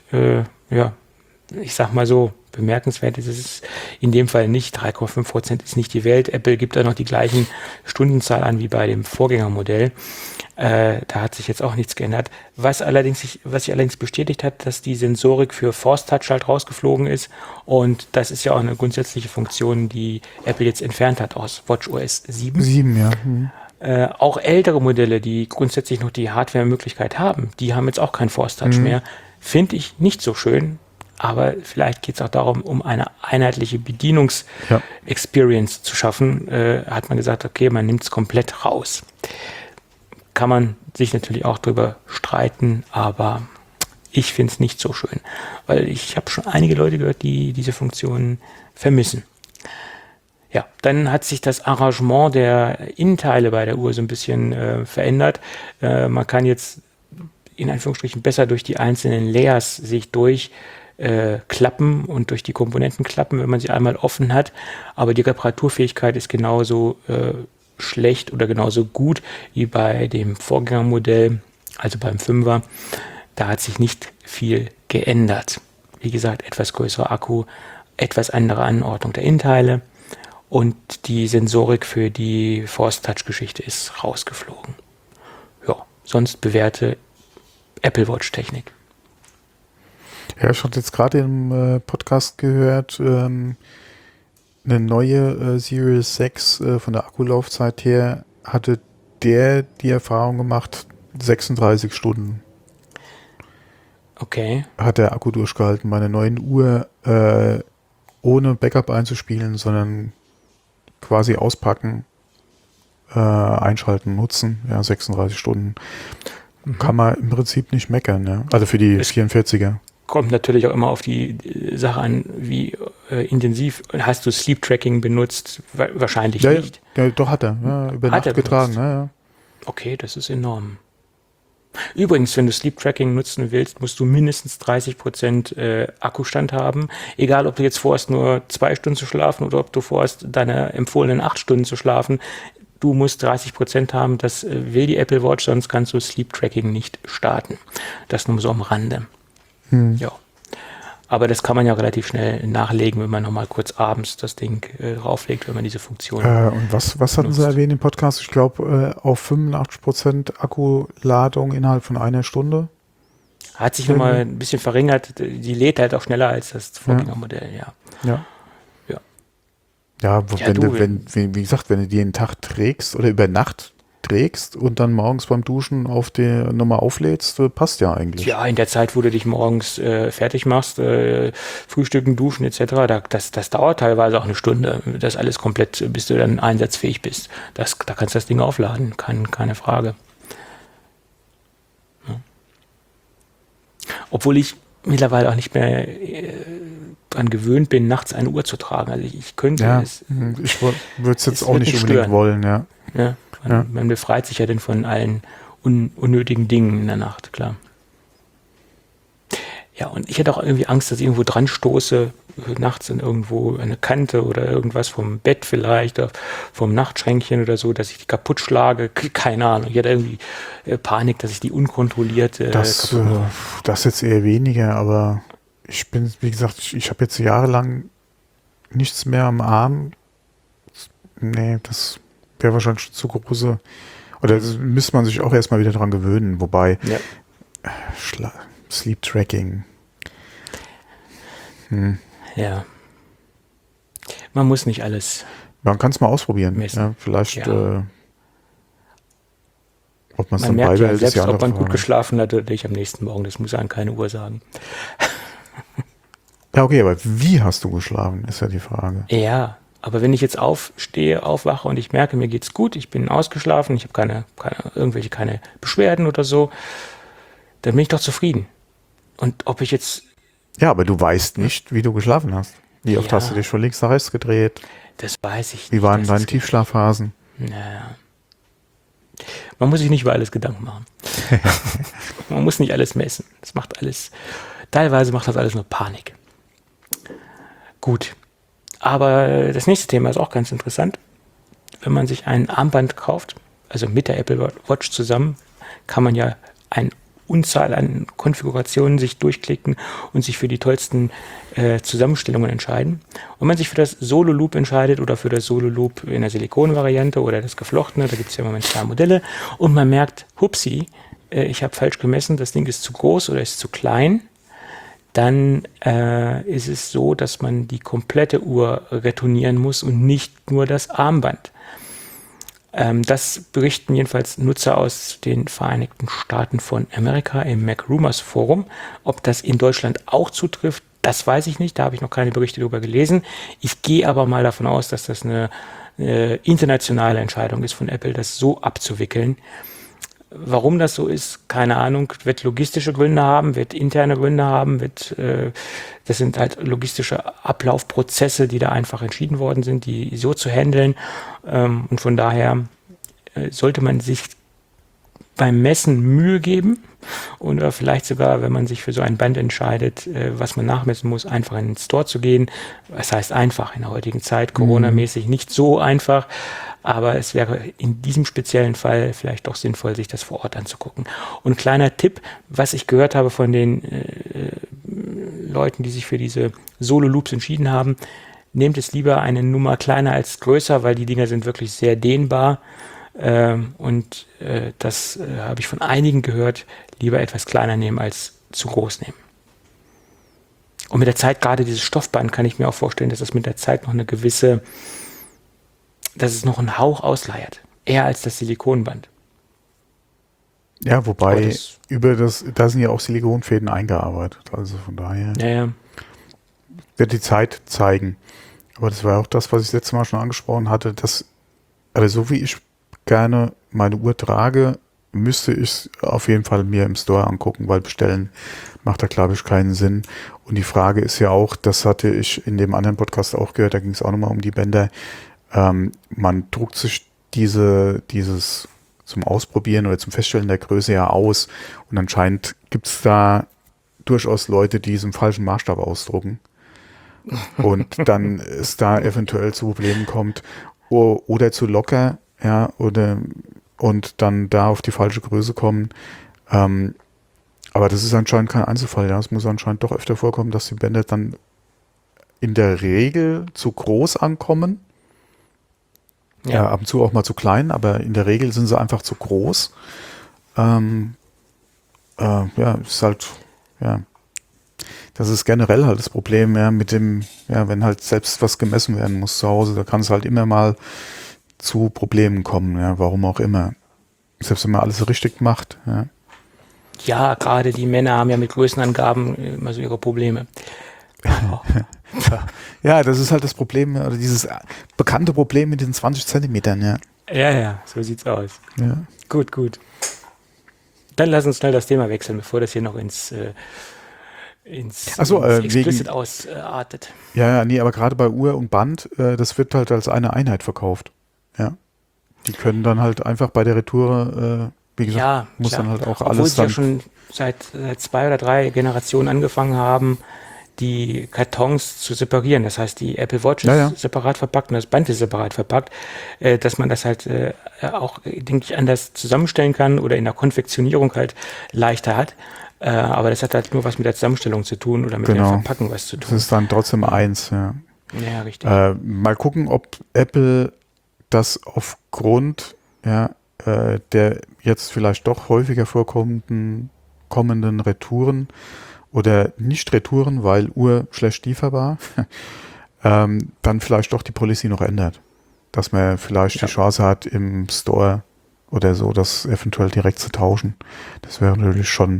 C: ich sag mal so, bemerkenswert ist es in dem Fall nicht. 3,5% ist nicht die Welt. Apple gibt da noch die gleichen Stundenzahl an wie bei dem Vorgängermodell. Da hat sich jetzt auch nichts geändert. Was sich allerdings bestätigt hat, dass die Sensorik für Force Touch halt rausgeflogen ist. Und das ist ja auch eine grundsätzliche Funktion, die Apple jetzt entfernt hat aus WatchOS 7.
B: 7, ja.
C: Auch ältere Modelle, die grundsätzlich noch die Hardware-Möglichkeit haben, die haben jetzt auch kein Force Touch mehr. Finde ich nicht so schön. Aber vielleicht geht es auch darum, um eine einheitliche Bedienungs-Experience zu schaffen. Hat man gesagt, okay, man nimmt es komplett raus. Kann man sich natürlich auch drüber streiten, aber ich finde es nicht so schön. Weil ich habe schon einige Leute gehört, die diese Funktionen vermissen. Ja, dann hat sich das Arrangement der Innenteile bei der Uhr so ein bisschen verändert. Man kann jetzt in Anführungsstrichen besser durch die einzelnen Layers sich klappen und durch die Komponenten klappen, wenn man sie einmal offen hat. Aber die Reparaturfähigkeit ist genauso schlecht oder genauso gut wie bei dem Vorgängermodell, also beim 5er. Da hat sich nicht viel geändert. Wie gesagt, etwas größerer Akku, etwas andere Anordnung der Innenteile und die Sensorik für die Force-Touch-Geschichte ist rausgeflogen. Ja, sonst bewährte Apple Watch-Technik.
B: Ja, ich hatte jetzt gerade im Podcast gehört, eine neue Series 6 von der Akkulaufzeit her hatte die Erfahrung gemacht, 36 Stunden.
C: Okay.
B: Hat der Akku durchgehalten. Meine neuen Uhr ohne Backup einzuspielen, sondern quasi auspacken, einschalten, nutzen. Ja, 36 Stunden. Kann man im Prinzip nicht meckern. Ja? Also für die 44er.
C: Kommt natürlich auch immer auf die Sache an, wie intensiv hast du Sleep Tracking benutzt? Wahrscheinlich nicht.
B: Ja, doch hat er. Ja, über Nacht getragen. Ja.
C: Okay, das ist enorm. Übrigens, wenn du Sleep Tracking nutzen willst, musst du mindestens 30% Akkustand haben. Egal, ob du jetzt vorhast, nur 2 Stunden zu schlafen oder ob du vorhast, deine empfohlenen 8 Stunden zu schlafen. Du musst 30% haben. Das will die Apple Watch, sonst kannst du Sleep Tracking nicht starten. Das nur so am Rande. Ja. Aber das kann man ja relativ schnell nachlegen, wenn man nochmal kurz abends das Ding drauflegt, wenn man diese Funktion
B: Und was hatten Sie erwähnt im Podcast? Ich glaube, auf 85% Akkuladung innerhalb von einer Stunde.
C: Hat sich nochmal ein bisschen verringert. Die lädt halt auch schneller als das Vorgängermodell,
B: Ja, wie gesagt, wenn du die jeden Tag trägst oder über Nacht trägst und dann morgens beim Duschen nochmal auflädst, passt ja eigentlich.
C: Ja, in der Zeit, wo du dich morgens fertig machst, Frühstücken, Duschen etc., das dauert teilweise auch eine Stunde, das alles komplett, bis du dann einsatzfähig bist. Da kannst du das Ding aufladen, keine Frage. Ja. Obwohl ich mittlerweile auch nicht mehr dran gewöhnt bin, nachts eine Uhr zu tragen. Also ich könnte es.
B: Ich würde es jetzt auch nicht unbedingt wollen, ja.
C: Man befreit sich ja dann von allen unnötigen Dingen in der Nacht, klar. Ja, und ich hätte auch irgendwie Angst, dass ich irgendwo dran stoße, nachts in irgendwo eine Kante oder irgendwas vom Bett vielleicht, oder vom Nachtschränkchen oder so, dass ich die kaputt schlage. Keine Ahnung. Ich hätte irgendwie Panik, dass ich die unkontrolliert
B: das jetzt eher weniger, aber ich bin, wie gesagt, ich habe jetzt jahrelang nichts mehr am Arm. Nee, das wäre wahrscheinlich zu große. Oder das müsste man sich auch erstmal wieder dran gewöhnen. Wobei Sleep Tracking.
C: Ja. Man muss nicht alles.
B: Man kann es mal ausprobieren. Ja, vielleicht, ob man es dann
C: merkt
B: beibehält,
C: ja
B: ist ja
C: selbst, ob man
B: Frage.
C: gut geschlafen hat oder nicht am nächsten Morgen. Das muss einem keine Uhr sagen.
B: Ja, okay, aber wie hast du geschlafen, ist ja die Frage.
C: Ja, Aber wenn ich jetzt aufwache und ich merke, mir geht's gut, ich bin ausgeschlafen, ich habe keine Beschwerden oder so, dann bin ich doch zufrieden. Und ob ich jetzt...
B: Ja, aber du weißt nicht, wie du geschlafen hast. Wie oft hast du dich von links nach rechts gedreht?
C: Das weiß ich nicht.
B: Wie waren deine Tiefschlafphasen?
C: Naja. Man muss sich nicht über alles Gedanken machen. Man muss nicht alles messen. Teilweise macht das alles nur Panik. Gut. Aber das nächste Thema ist auch ganz interessant. Wenn man sich ein Armband kauft, also mit der Apple Watch zusammen, kann man ja eine Unzahl an Konfigurationen sich durchklicken und sich für die tollsten Zusammenstellungen entscheiden. Und wenn man sich für das Solo Loop entscheidet oder für das Solo Loop in der Silikonvariante oder das geflochtene, da gibt es ja im Moment 2 Modelle, und man merkt, hupsi, ich habe falsch gemessen, das Ding ist zu groß oder ist zu klein, dann ist es so, dass man die komplette Uhr retournieren muss und nicht nur das Armband. Das berichten jedenfalls Nutzer aus den Vereinigten Staaten von Amerika im Mac Rumors Forum. Ob das in Deutschland auch zutrifft, das weiß ich nicht. Da habe ich noch keine Berichte darüber gelesen. Ich gehe aber mal davon aus, dass das eine internationale Entscheidung ist von Apple, das so abzuwickeln. Warum das so ist, keine Ahnung, wird logistische Gründe haben, wird interne Gründe haben, das sind halt logistische Ablaufprozesse, die da einfach entschieden worden sind, die so zu handeln. Und von daher sollte man sich beim Messen Mühe geben oder vielleicht sogar, wenn man sich für so ein Band entscheidet, was man nachmessen muss, einfach in den Store zu gehen. Das heißt einfach in der heutigen Zeit, Corona-mäßig nicht so einfach, aber es wäre in diesem speziellen Fall vielleicht doch sinnvoll, sich das vor Ort anzugucken. Und kleiner Tipp, was ich gehört habe von den Leuten, die sich für diese Solo-Loops entschieden haben, nehmt es lieber eine Nummer kleiner als größer, weil die Dinger sind wirklich sehr dehnbar. Das habe ich von einigen gehört, lieber etwas kleiner nehmen als zu groß nehmen. Und mit der Zeit, gerade dieses Stoffband, kann ich mir auch vorstellen, dass es mit der Zeit noch dass es noch einen Hauch ausleiert. Eher als das Silikonband.
B: Ja, wobei da sind ja auch Silikonfäden eingearbeitet. Also von daher wird die Zeit zeigen. Aber das war auch das, was ich letztes Mal schon angesprochen hatte, also so wie ich gerne meine Uhr trage, müsste ich es auf jeden Fall mir im Store angucken, weil bestellen macht da, glaube ich, keinen Sinn. Und die Frage ist ja auch, das hatte ich in dem anderen Podcast auch gehört, da ging es auch nochmal um die Bänder. Man druckt sich dieses zum Ausprobieren oder zum Feststellen der Größe ja aus und anscheinend gibt es da durchaus Leute, die es im falschen Maßstab ausdrucken und dann es da eventuell zu Problemen kommt oder zu locker, ja, und dann da auf die falsche Größe kommen. Aber das ist anscheinend kein Einzelfall, ja. Es muss anscheinend doch öfter vorkommen, dass die Bänder dann in der Regel zu groß ankommen. Ja, ab und zu auch mal zu klein, aber in der Regel sind sie einfach zu groß. Ist halt, ja. Das ist generell halt das Problem, ja, mit dem, ja, wenn halt selbst was gemessen werden muss zu Hause, da kann es halt immer mal zu Problemen kommen, ja, warum auch immer. Selbst wenn man alles richtig macht, ja.
C: Ja, gerade die Männer haben ja mit Größenangaben immer so ihre Probleme.
B: Ja, das ist halt das Problem, oder dieses bekannte Problem mit den 20 Zentimetern, ja.
C: Ja, so sieht's aus.
B: Ja.
C: Gut. Dann lass uns schnell das Thema wechseln, bevor das hier noch ins Explicit ausartet.
B: Ja, nee, aber gerade bei Uhr und Band, das wird halt als eine Einheit verkauft. Ja. Die können dann halt einfach bei der Retour, wie gesagt, muss dann halt auch alles dann...
C: Obwohl sie ja schon seit 2 oder 3 Generationen angefangen haben, die Kartons zu separieren. Das heißt, die Apple Watch ist separat verpackt und das Band ist separat verpackt, dass man das halt auch, denke ich, anders zusammenstellen kann oder in der Konfektionierung halt leichter hat. Aber das hat halt nur was mit der Zusammenstellung zu tun oder mit dem Verpacken was zu tun.
B: Das ist dann trotzdem eins, ja.
C: Ja, richtig.
B: Mal gucken, ob Apple das aufgrund der jetzt vielleicht doch häufiger kommenden Retouren oder Nicht-Retouren, weil Uhr schlecht lieferbar, dann vielleicht doch die Policy noch ändert. Dass man vielleicht die Chance hat, im Store oder so, das eventuell direkt zu tauschen. Das wäre natürlich schon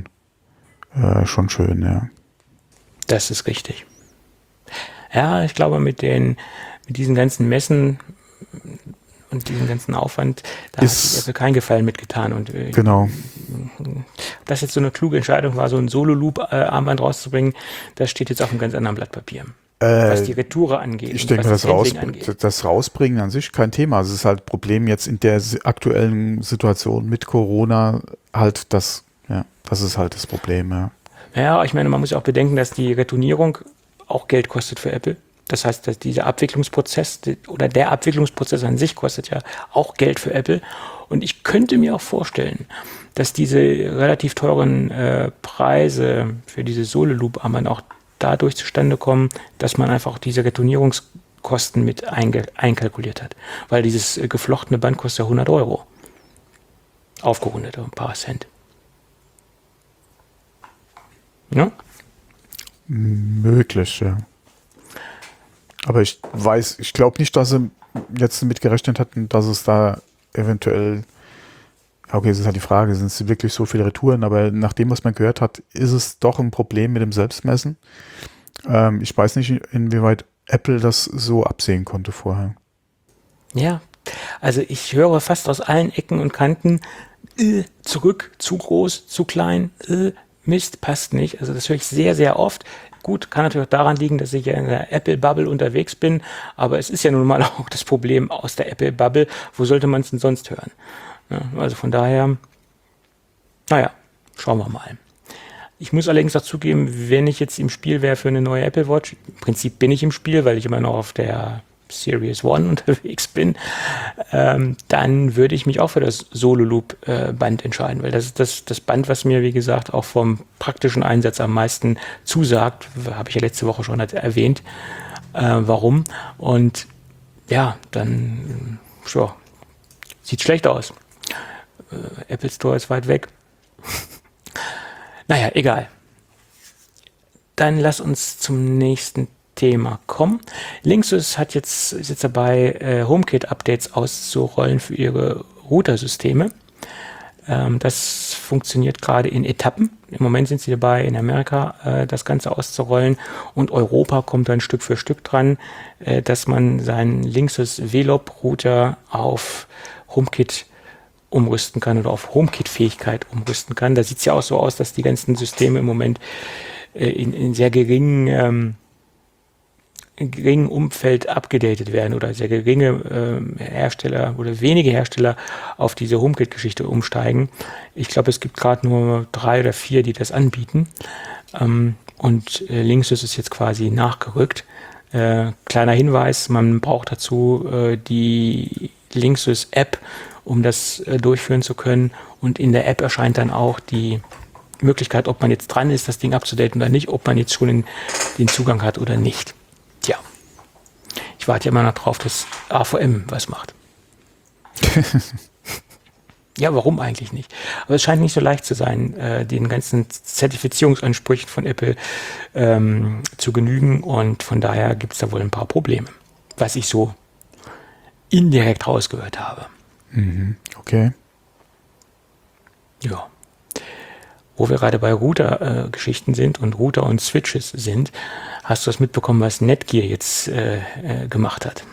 B: schön, ja.
C: Das ist richtig. Ja, ich glaube, mit den mit diesen ganzen Messen und diesen ganzen Aufwand, da hat sich Apple keinen Gefallen mitgetan. Und
B: genau.
C: das jetzt so eine kluge Entscheidung war, so ein Solo-Loop-Armband rauszubringen, das steht jetzt auf einem ganz anderen Blatt Papier. Was die Retoure angeht.
B: Ich denke, das Rausbringen an sich kein Thema. Es ist halt ein Problem jetzt in der aktuellen Situation mit Corona halt das ist halt das Problem, ja.
C: Ja, ich meine, man muss ja auch bedenken, dass die Retournierung auch Geld kostet für Apple. Das heißt, dass dieser Abwicklungsprozess oder der Abwicklungsprozess an sich kostet ja auch Geld für Apple. Und ich könnte mir auch vorstellen, dass diese relativ teuren Preise für diese Solo-Loop-Armband auch dadurch zustande kommen, dass man einfach diese Retournierungskosten mit einkalkuliert hat. Weil dieses geflochtene Band kostet ja 100 €. Aufgerundet, ein paar Cent. Ja?
B: Möglich, ja. Aber ich glaube nicht, dass sie jetzt damit gerechnet hatten, dass es da eventuell, okay, es ist halt die Frage, sind es wirklich so viele Retouren, aber nach dem, was man gehört hat, ist es doch ein Problem mit dem Selbstmessen. Ich weiß nicht, inwieweit Apple das so absehen konnte vorher.
C: Ja, also ich höre fast aus allen Ecken und Kanten, zurück, zu groß, zu klein, Mist, passt nicht. Also das höre ich sehr, sehr oft. Gut, kann natürlich auch daran liegen, dass ich ja in der Apple-Bubble unterwegs bin, aber es ist ja nun mal auch das Problem aus der Apple-Bubble. Wo sollte man es denn sonst hören? Ja, also von daher, naja, schauen wir mal. Ich muss allerdings dazugeben, wenn ich jetzt im Spiel wäre für eine neue Apple Watch, im Prinzip bin ich im Spiel, weil ich immer noch auf der Series One unterwegs bin, dann würde ich mich auch für das Solo-Loop-Band entscheiden, weil das ist das Band, was mir, wie gesagt, auch vom praktischen Einsatz am meisten zusagt, habe ich ja letzte Woche schon erwähnt, warum. Und ja, dann sieht schlecht aus. Apple Store ist weit weg. Naja, egal. Dann lass uns zum nächsten Thema kommen. Linksys ist jetzt dabei, HomeKit-Updates auszurollen für ihre Routersysteme. Das funktioniert gerade in Etappen. Im Moment sind sie dabei, in Amerika das Ganze auszurollen, und Europa kommt dann Stück für Stück dran, dass man seinen Linksys VLOP-Router auf HomeKit umrüsten kann oder auf HomeKit-Fähigkeit umrüsten kann. Da sieht es ja auch so aus, dass die ganzen Systeme im Moment in sehr geringen Umfeld abgedatet werden oder sehr geringe Hersteller oder wenige Hersteller auf diese HomeKit-Geschichte umsteigen. Ich glaube, es gibt gerade nur 3 oder 4, die das anbieten. Und Linksys ist jetzt quasi nachgerückt. Kleiner Hinweis, man braucht dazu die Linksys-App, um das durchführen zu können. Und in der App erscheint dann auch die Möglichkeit, ob man jetzt dran ist, das Ding abzudaten oder nicht, ob man jetzt schon den Zugang hat oder nicht. Tja, ich warte ja immer noch drauf, dass AVM was macht. Ja, warum eigentlich nicht? Aber es scheint nicht so leicht zu sein, den ganzen Zertifizierungsansprüchen von Apple zu genügen, und von daher gibt es da wohl ein paar Probleme, was ich so indirekt rausgehört habe.
B: Okay.
C: Ja. Wo wir gerade bei Router-Geschichten sind und Router und Switches sind, hast du das mitbekommen, was Netgear jetzt gemacht hat?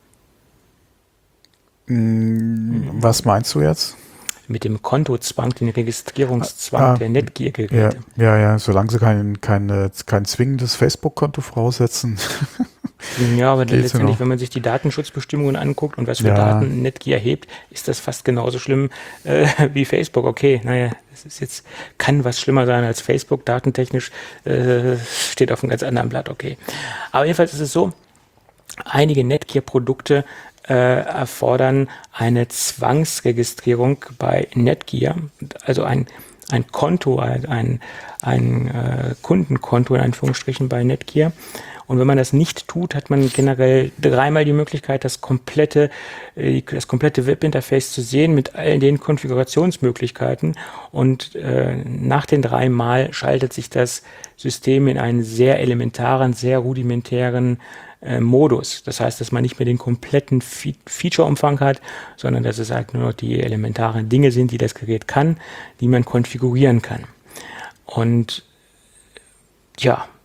B: Was meinst du jetzt?
C: Mit dem Kontozwang, den Registrierungszwang der Netgear-Geräte.
B: Ja, solange sie kein zwingendes Facebook-Konto voraussetzen.
C: Ja, aber letztendlich, wenn man sich die Datenschutzbestimmungen anguckt und was für Daten Netgear hebt, ist das fast genauso schlimm wie Facebook. Okay, naja, kann was schlimmer sein als Facebook, datentechnisch steht auf einem ganz anderen Blatt, okay. Aber jedenfalls ist es so, einige Netgear-Produkte erfordern eine Zwangsregistrierung bei Netgear, also ein Konto, ein Kundenkonto in Anführungsstrichen bei Netgear. Und wenn man das nicht tut, hat man generell 3-mal die Möglichkeit, das komplette Webinterface zu sehen mit all den Konfigurationsmöglichkeiten. Und nach den 3-mal schaltet sich das System in einen sehr elementaren, sehr rudimentären Modus. Das heißt, dass man nicht mehr den kompletten Feature-Umfang hat, sondern dass es halt nur noch die elementaren Dinge sind, die das Gerät kann, die man konfigurieren kann. Und ja,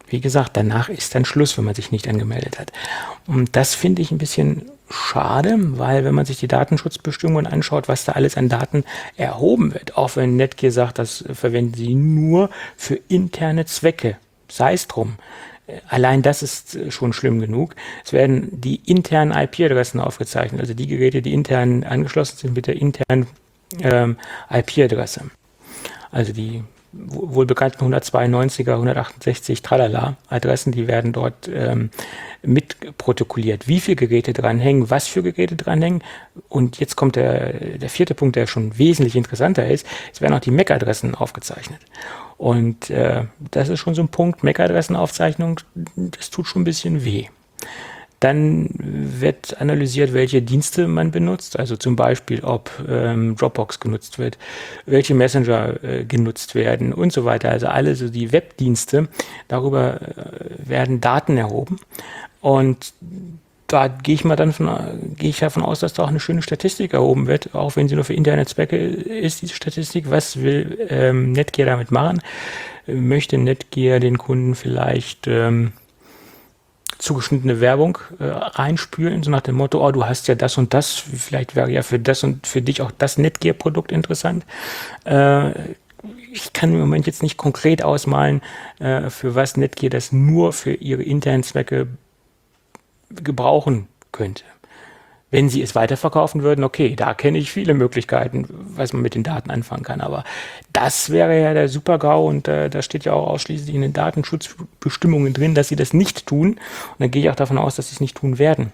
C: wie gesagt, danach ist dann Schluss, wenn man sich nicht angemeldet hat. Und das finde ich ein bisschen schade, weil wenn man sich die Datenschutzbestimmungen anschaut, was da alles an Daten erhoben wird, auch wenn Netgear sagt, das verwenden sie nur für interne Zwecke, sei es drum. Allein das ist schon schlimm genug. Es werden die internen IP-Adressen aufgezeichnet, also die Geräte, die intern angeschlossen sind mit der internen IP-Adresse. Also die wohl bekannten 192er, 168 Tralala Adressen, die werden dort mit protokolliert. Wie viele Geräte dranhängen, was für Geräte dranhängen. Und jetzt kommt der vierte Punkt, der schon wesentlich interessanter ist. Es werden auch die MAC-Adressen aufgezeichnet. Und das ist schon so ein Punkt, MAC-Adressenaufzeichnung, das tut schon ein bisschen weh. Dann wird analysiert, welche Dienste man benutzt, also zum Beispiel, ob Dropbox genutzt wird, welche Messenger genutzt werden und so weiter. Also alle so die Webdienste, darüber werden Daten erhoben. Und da gehe ich davon aus, dass da auch eine schöne Statistik erhoben wird, auch wenn sie nur für interne Zwecke ist, diese Statistik. Was will Netgear damit machen? Möchte Netgear den Kunden vielleicht zugeschnittene Werbung reinspülen, so nach dem Motto, oh, du hast ja das und das, vielleicht wäre ja für das und für dich auch das Netgear-Produkt interessant. Ich kann im Moment jetzt nicht konkret ausmalen, für was Netgear das nur für ihre internen Zwecke gebrauchen könnte. Wenn sie es weiterverkaufen würden, okay, da kenne ich viele Möglichkeiten, was man mit den Daten anfangen kann. Aber das wäre ja der Super-GAU und da steht ja auch ausschließlich in den Datenschutzbestimmungen drin, dass sie das nicht tun. Und dann gehe ich auch davon aus, dass sie es nicht tun werden.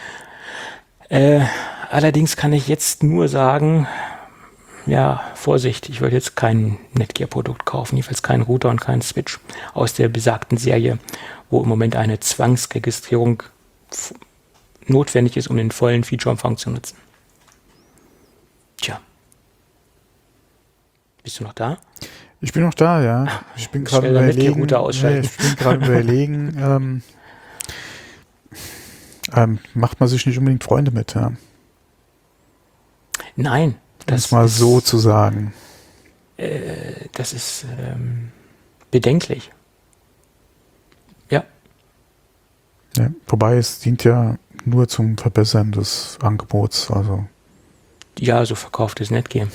C: Allerdings kann ich jetzt nur sagen, ja, Vorsicht, ich würde jetzt kein Netgear-Produkt kaufen, jedenfalls keinen Router und keinen Switch aus der besagten Serie, wo im Moment eine Zwangsregistrierung notwendig ist, um den vollen Feature-Umfang zu nutzen. Tja. Bist du noch da?
B: Ich bin noch da, ja. Ich bin gerade überlegen. Macht man sich nicht unbedingt Freunde mit, ja.
C: Nein.
B: Das mal so zu sagen.
C: Das ist bedenklich. Ja.
B: Ja. Wobei es dient ja nur zum Verbessern des Angebots, also.
C: Ja, so verkauft es Netgear.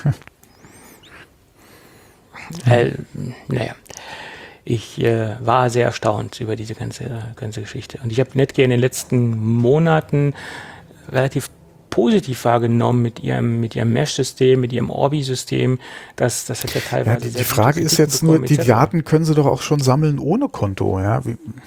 C: Naja, ich war sehr erstaunt über diese ganze Geschichte. Und ich habe Netgear in den letzten Monaten relativ positiv wahrgenommen mit ihrem Mesh-System, mit ihrem Orbi-System. Das hat ja teilweise.
B: Ja, die Frage ist jetzt nur, die Daten können sie doch auch schon sammeln ohne Konto, ja.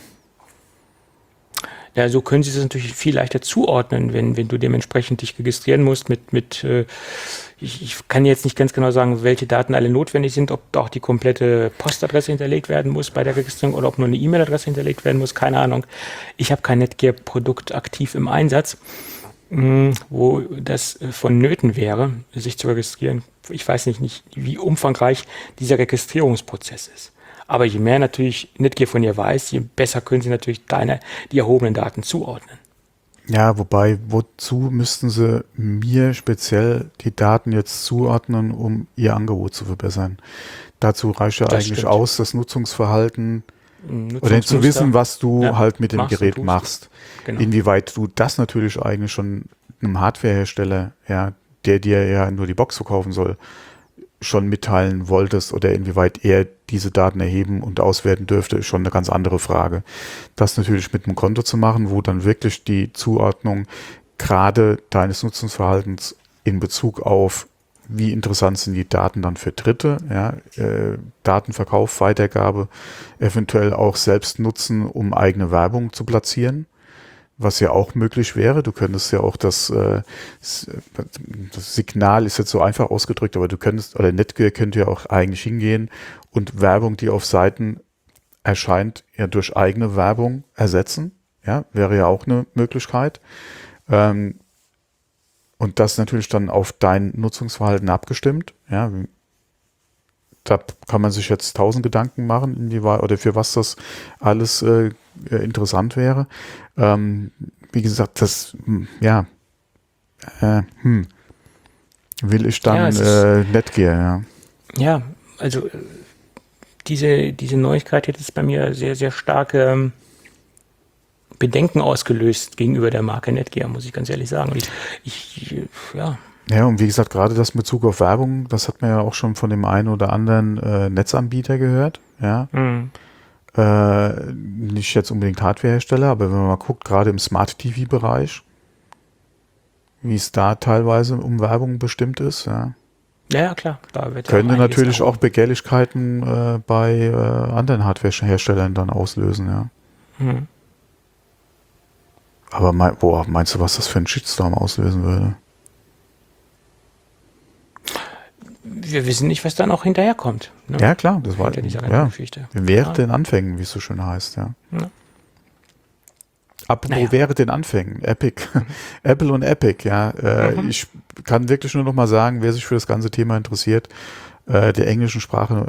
C: Ja, so können sie es natürlich viel leichter zuordnen, wenn du dementsprechend dich registrieren musst ich kann jetzt nicht ganz genau sagen, welche Daten alle notwendig sind, ob auch die komplette Postadresse hinterlegt werden muss bei der Registrierung oder ob nur eine E-Mail-Adresse hinterlegt werden muss, keine Ahnung. Ich habe kein Netgear-Produkt aktiv im Einsatz, wo das vonnöten wäre, sich zu registrieren. Ich weiß nicht, wie umfangreich dieser Registrierungsprozess ist. Aber je mehr natürlich Netgear von ihr weiß, je besser können sie natürlich die erhobenen Daten zuordnen.
B: Ja, wobei, wozu müssten sie mir speziell die Daten jetzt zuordnen, um ihr Angebot zu verbessern? Dazu reicht ja eigentlich aus, das Nutzungsverhalten oder zu wissen, was du halt mit dem Gerät machst. Genau. Inwieweit du das natürlich eigentlich schon einem Hardwarehersteller, ja, der dir ja nur die Box verkaufen soll, schon mitteilen wolltest oder inwieweit er diese Daten erheben und auswerten dürfte, ist schon eine ganz andere Frage. Das natürlich mit einem Konto zu machen, wo dann wirklich die Zuordnung gerade deines Nutzungsverhaltens in Bezug auf, wie interessant sind die Daten dann für Dritte, ja, Datenverkauf, Weitergabe, eventuell auch selbst nutzen, um eigene Werbung zu platzieren. Was ja auch möglich wäre, du könntest ja auch das Signal ist jetzt so einfach ausgedrückt, aber Netgear könnte ja auch eigentlich hingehen und Werbung, die auf Seiten erscheint, ja durch eigene Werbung ersetzen. Ja, wäre ja auch eine Möglichkeit. Und das natürlich dann auf dein Nutzungsverhalten abgestimmt. Ja, da kann man sich jetzt 1000 Gedanken machen, inwieweit oder für was das alles interessant wäre. Wie gesagt, das, will ich dann Netgear, ja.
C: Ja, also diese Neuigkeit hat jetzt bei mir sehr, sehr starke Bedenken ausgelöst gegenüber der Marke Netgear, muss ich ganz ehrlich sagen. Und ja.
B: Ja, und wie gesagt, gerade das in Bezug auf Werbung, das hat man ja auch schon von dem einen oder anderen Netzanbieter gehört. Ja. Nicht jetzt unbedingt Hardwarehersteller, aber wenn man mal guckt, gerade im Smart-TV-Bereich, wie es da teilweise um Werbung bestimmt ist, ja.
C: Ja, klar. Da wird
B: Könnte
C: ja
B: natürlich auch Begehrlichkeiten bei anderen Hardwareherstellern dann auslösen, ja.
C: Mhm.
B: Aber meinst du, was das für einen Shitstorm auslösen würde?
C: Wir wissen nicht, was dann auch hinterherkommt. Ne?
B: Ja, klar, das war
C: Hinter dieser ganzen Geschichte.
B: Während den Anfängen, wie es so schön heißt, ja. Apropos während den Anfängen, Epic, Apple und Epic, ja. Ich kann wirklich nur noch mal sagen, wer sich für das ganze Thema interessiert, der englischen Sprache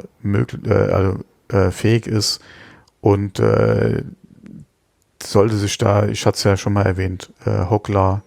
B: fähig ist und sollte sich da, ich hatte es ja schon mal erwähnt, Hockler,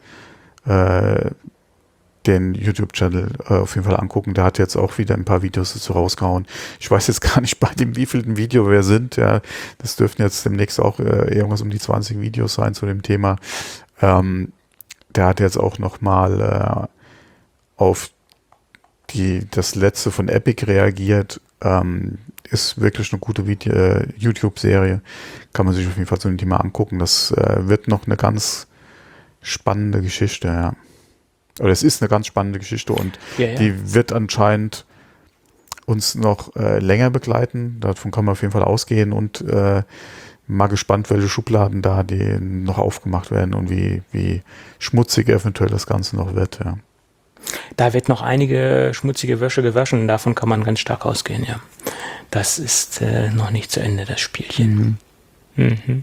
B: den YouTube-Channel auf jeden Fall angucken. Der hat jetzt auch wieder ein paar Videos dazu rausgehauen. Ich weiß jetzt gar nicht bei dem wievielten Video wir sind. Ja, das dürften jetzt demnächst auch irgendwas um die 20 Videos sein zu dem Thema. Der hat jetzt auch nochmal auf das letzte von Epic reagiert. Ist wirklich eine gute YouTube-Serie. Kann man sich auf jeden Fall zu dem Thema angucken. Das wird noch eine ganz spannende Geschichte, ja. Oder es ist eine ganz spannende Geschichte und die wird anscheinend uns noch länger begleiten. Davon kann man auf jeden Fall ausgehen und mal gespannt, welche Schubladen da die noch aufgemacht werden und wie schmutzig eventuell das Ganze noch wird. Ja.
C: Da wird noch einige schmutzige Wäsche gewaschen, davon kann man ganz stark ausgehen, ja. Das ist noch nicht zu Ende, das Spielchen. Mhm.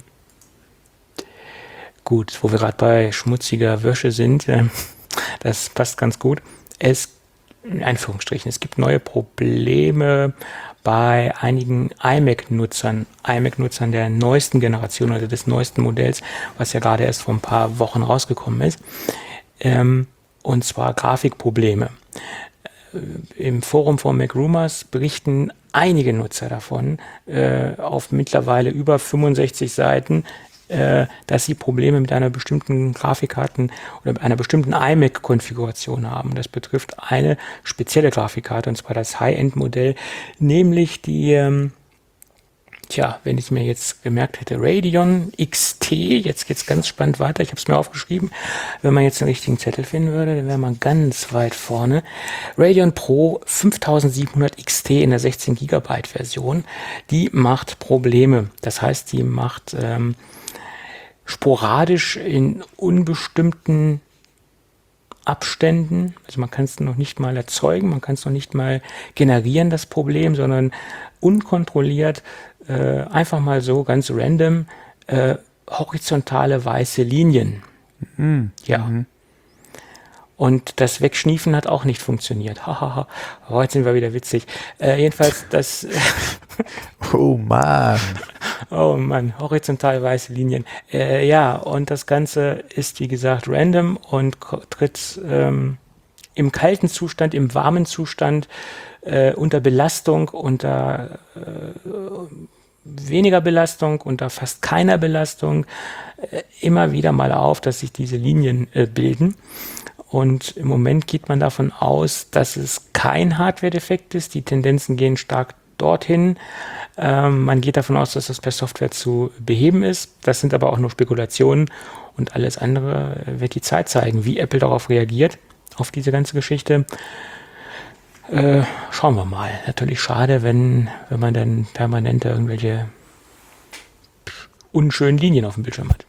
C: Gut, wo wir gerade bei schmutziger Wäsche sind, das passt ganz gut. In Anführungsstrichen, es gibt neue Probleme bei einigen iMac-Nutzern der neuesten Generation, also des neuesten Modells, was ja gerade erst vor ein paar Wochen rausgekommen ist. Und zwar Grafikprobleme. Im Forum von MacRumors berichten einige Nutzer davon, auf mittlerweile über 65 Seiten, dass sie Probleme mit einer bestimmten Grafikkarten oder mit einer bestimmten iMac-Konfiguration haben. Das betrifft eine spezielle Grafikkarte, und zwar das High-End-Modell, nämlich die, wenn ich es mir jetzt gemerkt hätte, Radeon XT. Jetzt geht's ganz spannend weiter. Ich habe es mir aufgeschrieben. Wenn man jetzt den richtigen Zettel finden würde, dann wäre man ganz weit vorne. Radeon Pro 5700 XT in der 16 GB Version. Die macht Probleme. Das heißt, die macht sporadisch in unbestimmten Abständen, also man kann es noch nicht mal erzeugen, man kann es noch nicht mal generieren, das Problem, sondern unkontrolliert, einfach mal so ganz random, horizontale weiße Linien. Und das Wegschniefen hat auch nicht funktioniert. Hahaha, heute sind wir wieder witzig. Jedenfalls das...
B: Oh Mann,
C: horizontal weiße Linien. Und das Ganze ist, wie gesagt, random und tritt im kalten Zustand, im warmen Zustand, unter Belastung, unter weniger Belastung, unter fast keiner Belastung immer wieder mal auf, dass sich diese Linien bilden. Und im Moment geht man davon aus, dass es kein Hardware-Defekt ist. Die Tendenzen gehen stark dorthin. Man geht davon aus, dass das per Software zu beheben ist. Das sind aber auch nur Spekulationen und alles andere wird die Zeit zeigen, wie Apple darauf reagiert, auf diese ganze Geschichte. Schauen wir mal. Natürlich schade, wenn man dann permanent irgendwelche unschönen Linien auf dem Bildschirm hat.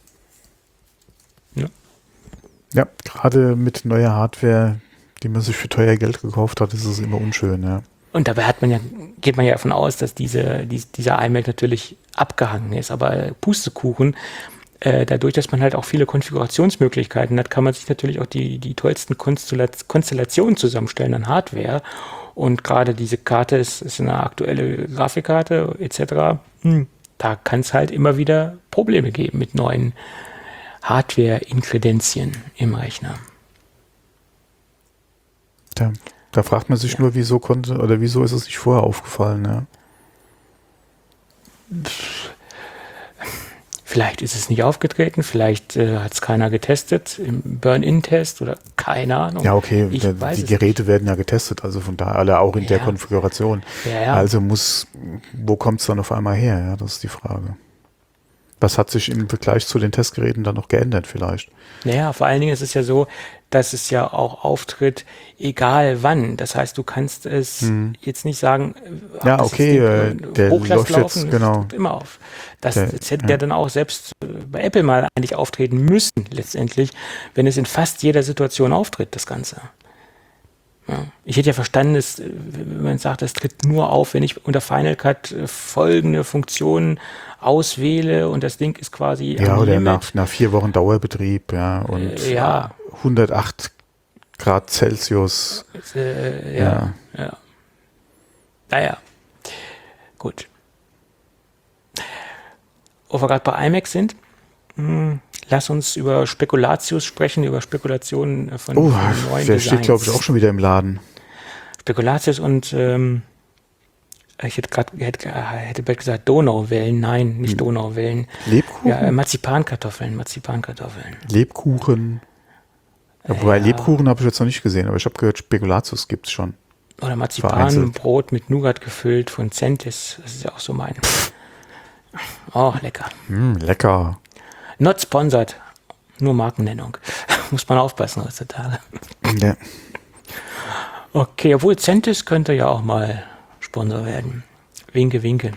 B: Ja, gerade mit neuer Hardware, die man sich für teuer Geld gekauft hat, ist es immer unschön, ja.
C: Und dabei geht man ja davon aus, dass dieser iMac natürlich abgehangen ist. Aber Pustekuchen, dadurch, dass man halt auch viele Konfigurationsmöglichkeiten hat, kann man sich natürlich auch die tollsten Konstellationen zusammenstellen an Hardware. Und gerade diese Karte ist eine aktuelle Grafikkarte etc. Da kann es halt immer wieder Probleme geben mit neuen Hardware-Inkredenzien im Rechner.
B: Da fragt man sich nur, wieso ist es nicht vorher aufgefallen, ja?
C: Vielleicht ist es nicht aufgetreten, vielleicht hat es keiner getestet im Burn-In-Test oder keine Ahnung.
B: Ja, okay,
C: Ich weiß
B: die
C: es
B: Geräte werden ja getestet, also von daher alle auch in der
C: Ja.
B: Konfiguration.
C: Ja.
B: Also wo kommt es dann auf einmal her? Ja, das ist die Frage. Was hat sich im Vergleich zu den Testgeräten dann noch geändert vielleicht?
C: Naja, vor allen Dingen ist es ja so, dass es ja auch auftritt, egal wann. Das heißt, du kannst es jetzt nicht sagen,
B: Ja,
C: das
B: okay,
C: Ding,
B: der
C: Hochlast
B: läuft jetzt,
C: laufen,
B: genau.
C: das tritt immer auf. Das hätte
B: ja.
C: ja dann auch selbst bei Apple mal eigentlich auftreten müssen, letztendlich, wenn es in fast jeder Situation auftritt, das Ganze. Ja. Ich hätte ja verstanden, wenn man sagt, das tritt nur auf, wenn ich unter Final Cut folgende Funktionen auswähle und das Ding ist quasi
B: Ja,
C: am
B: oder
C: Limit.
B: nach 4 Wochen Dauerbetrieb, ja, und
C: Ja.
B: 108 Grad Celsius.
C: Ja. Naja, gut. Wo wir gerade bei iMac sind, lass uns über Spekulatius sprechen, über Spekulationen von
B: Oh,
C: neuen
B: der
C: Designs.
B: steht, glaube ich, auch schon wieder im Laden.
C: Spekulatius und ich hätte bald gesagt Donauwellen. Nein, nicht Donauwellen.
B: Lebkuchen?
C: Ja, Marzipankartoffeln.
B: Lebkuchen. Ja, wobei Lebkuchen habe ich jetzt noch nicht gesehen, aber ich habe gehört, Spekulatius gibt es schon.
C: Oder
B: Vereinzelt.
C: Marzipanbrot mit Nougat gefüllt von Centis. Das ist ja auch so mein. Oh, lecker.
B: Lecker.
C: Not sponsored. Nur Markennennung. Muss man aufpassen heutzutage.
B: Ja.
C: Okay, obwohl Centis könnte ja auch mal Sponsor werden. Winke, winke.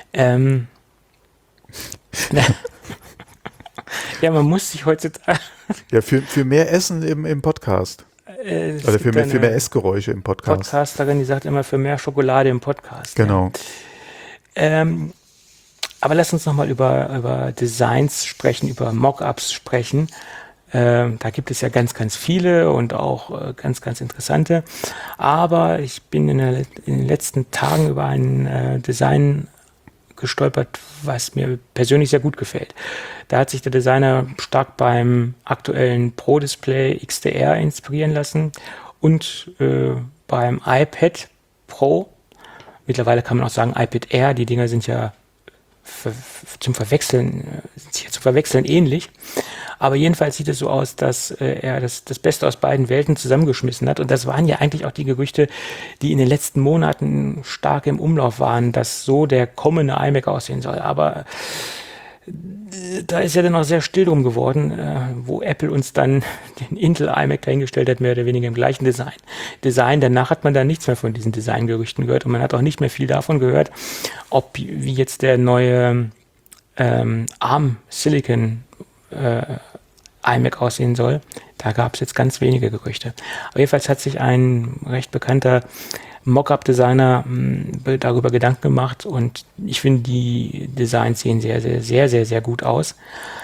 C: Ja, man muss sich heutzutage.
B: Ja, für mehr Essen im Podcast. Oder für mehr Essgeräusche im Podcast.
C: Podcasterin, die sagt immer für mehr Schokolade im Podcast.
B: Genau.
C: Ja. Aber lass uns nochmal über Designs sprechen, über Mockups sprechen. Da gibt es ja ganz, ganz viele und auch ganz, ganz interessante. Aber ich bin in den letzten Tagen über ein Design gestolpert, was mir persönlich sehr gut gefällt. Da hat sich der Designer stark beim aktuellen Pro-Display XDR inspirieren lassen und beim iPad Pro. Mittlerweile kann man auch sagen iPad Air. Die Dinger sind ja zu verwechseln ähnlich. Aber jedenfalls sieht es so aus, dass er das Beste aus beiden Welten zusammengeschmissen hat. Und das waren ja eigentlich auch die Gerüchte, die in den letzten Monaten stark im Umlauf waren, dass so der kommende iMac aussehen soll. Aber da ist ja dann auch sehr still drum geworden, wo Apple uns dann den Intel iMac dahingestellt hat, mehr oder weniger im gleichen Design. Danach hat man da nichts mehr von diesen Designgerüchten gehört und man hat auch nicht mehr viel davon gehört, wie jetzt der neue ARM Silicon iMac aussehen soll. Da gab es jetzt ganz wenige Gerüchte. Aber jedenfalls hat sich ein recht bekannter Mockup-Designer darüber Gedanken gemacht und ich finde, die Designs sehen sehr, sehr, sehr, sehr, sehr gut aus.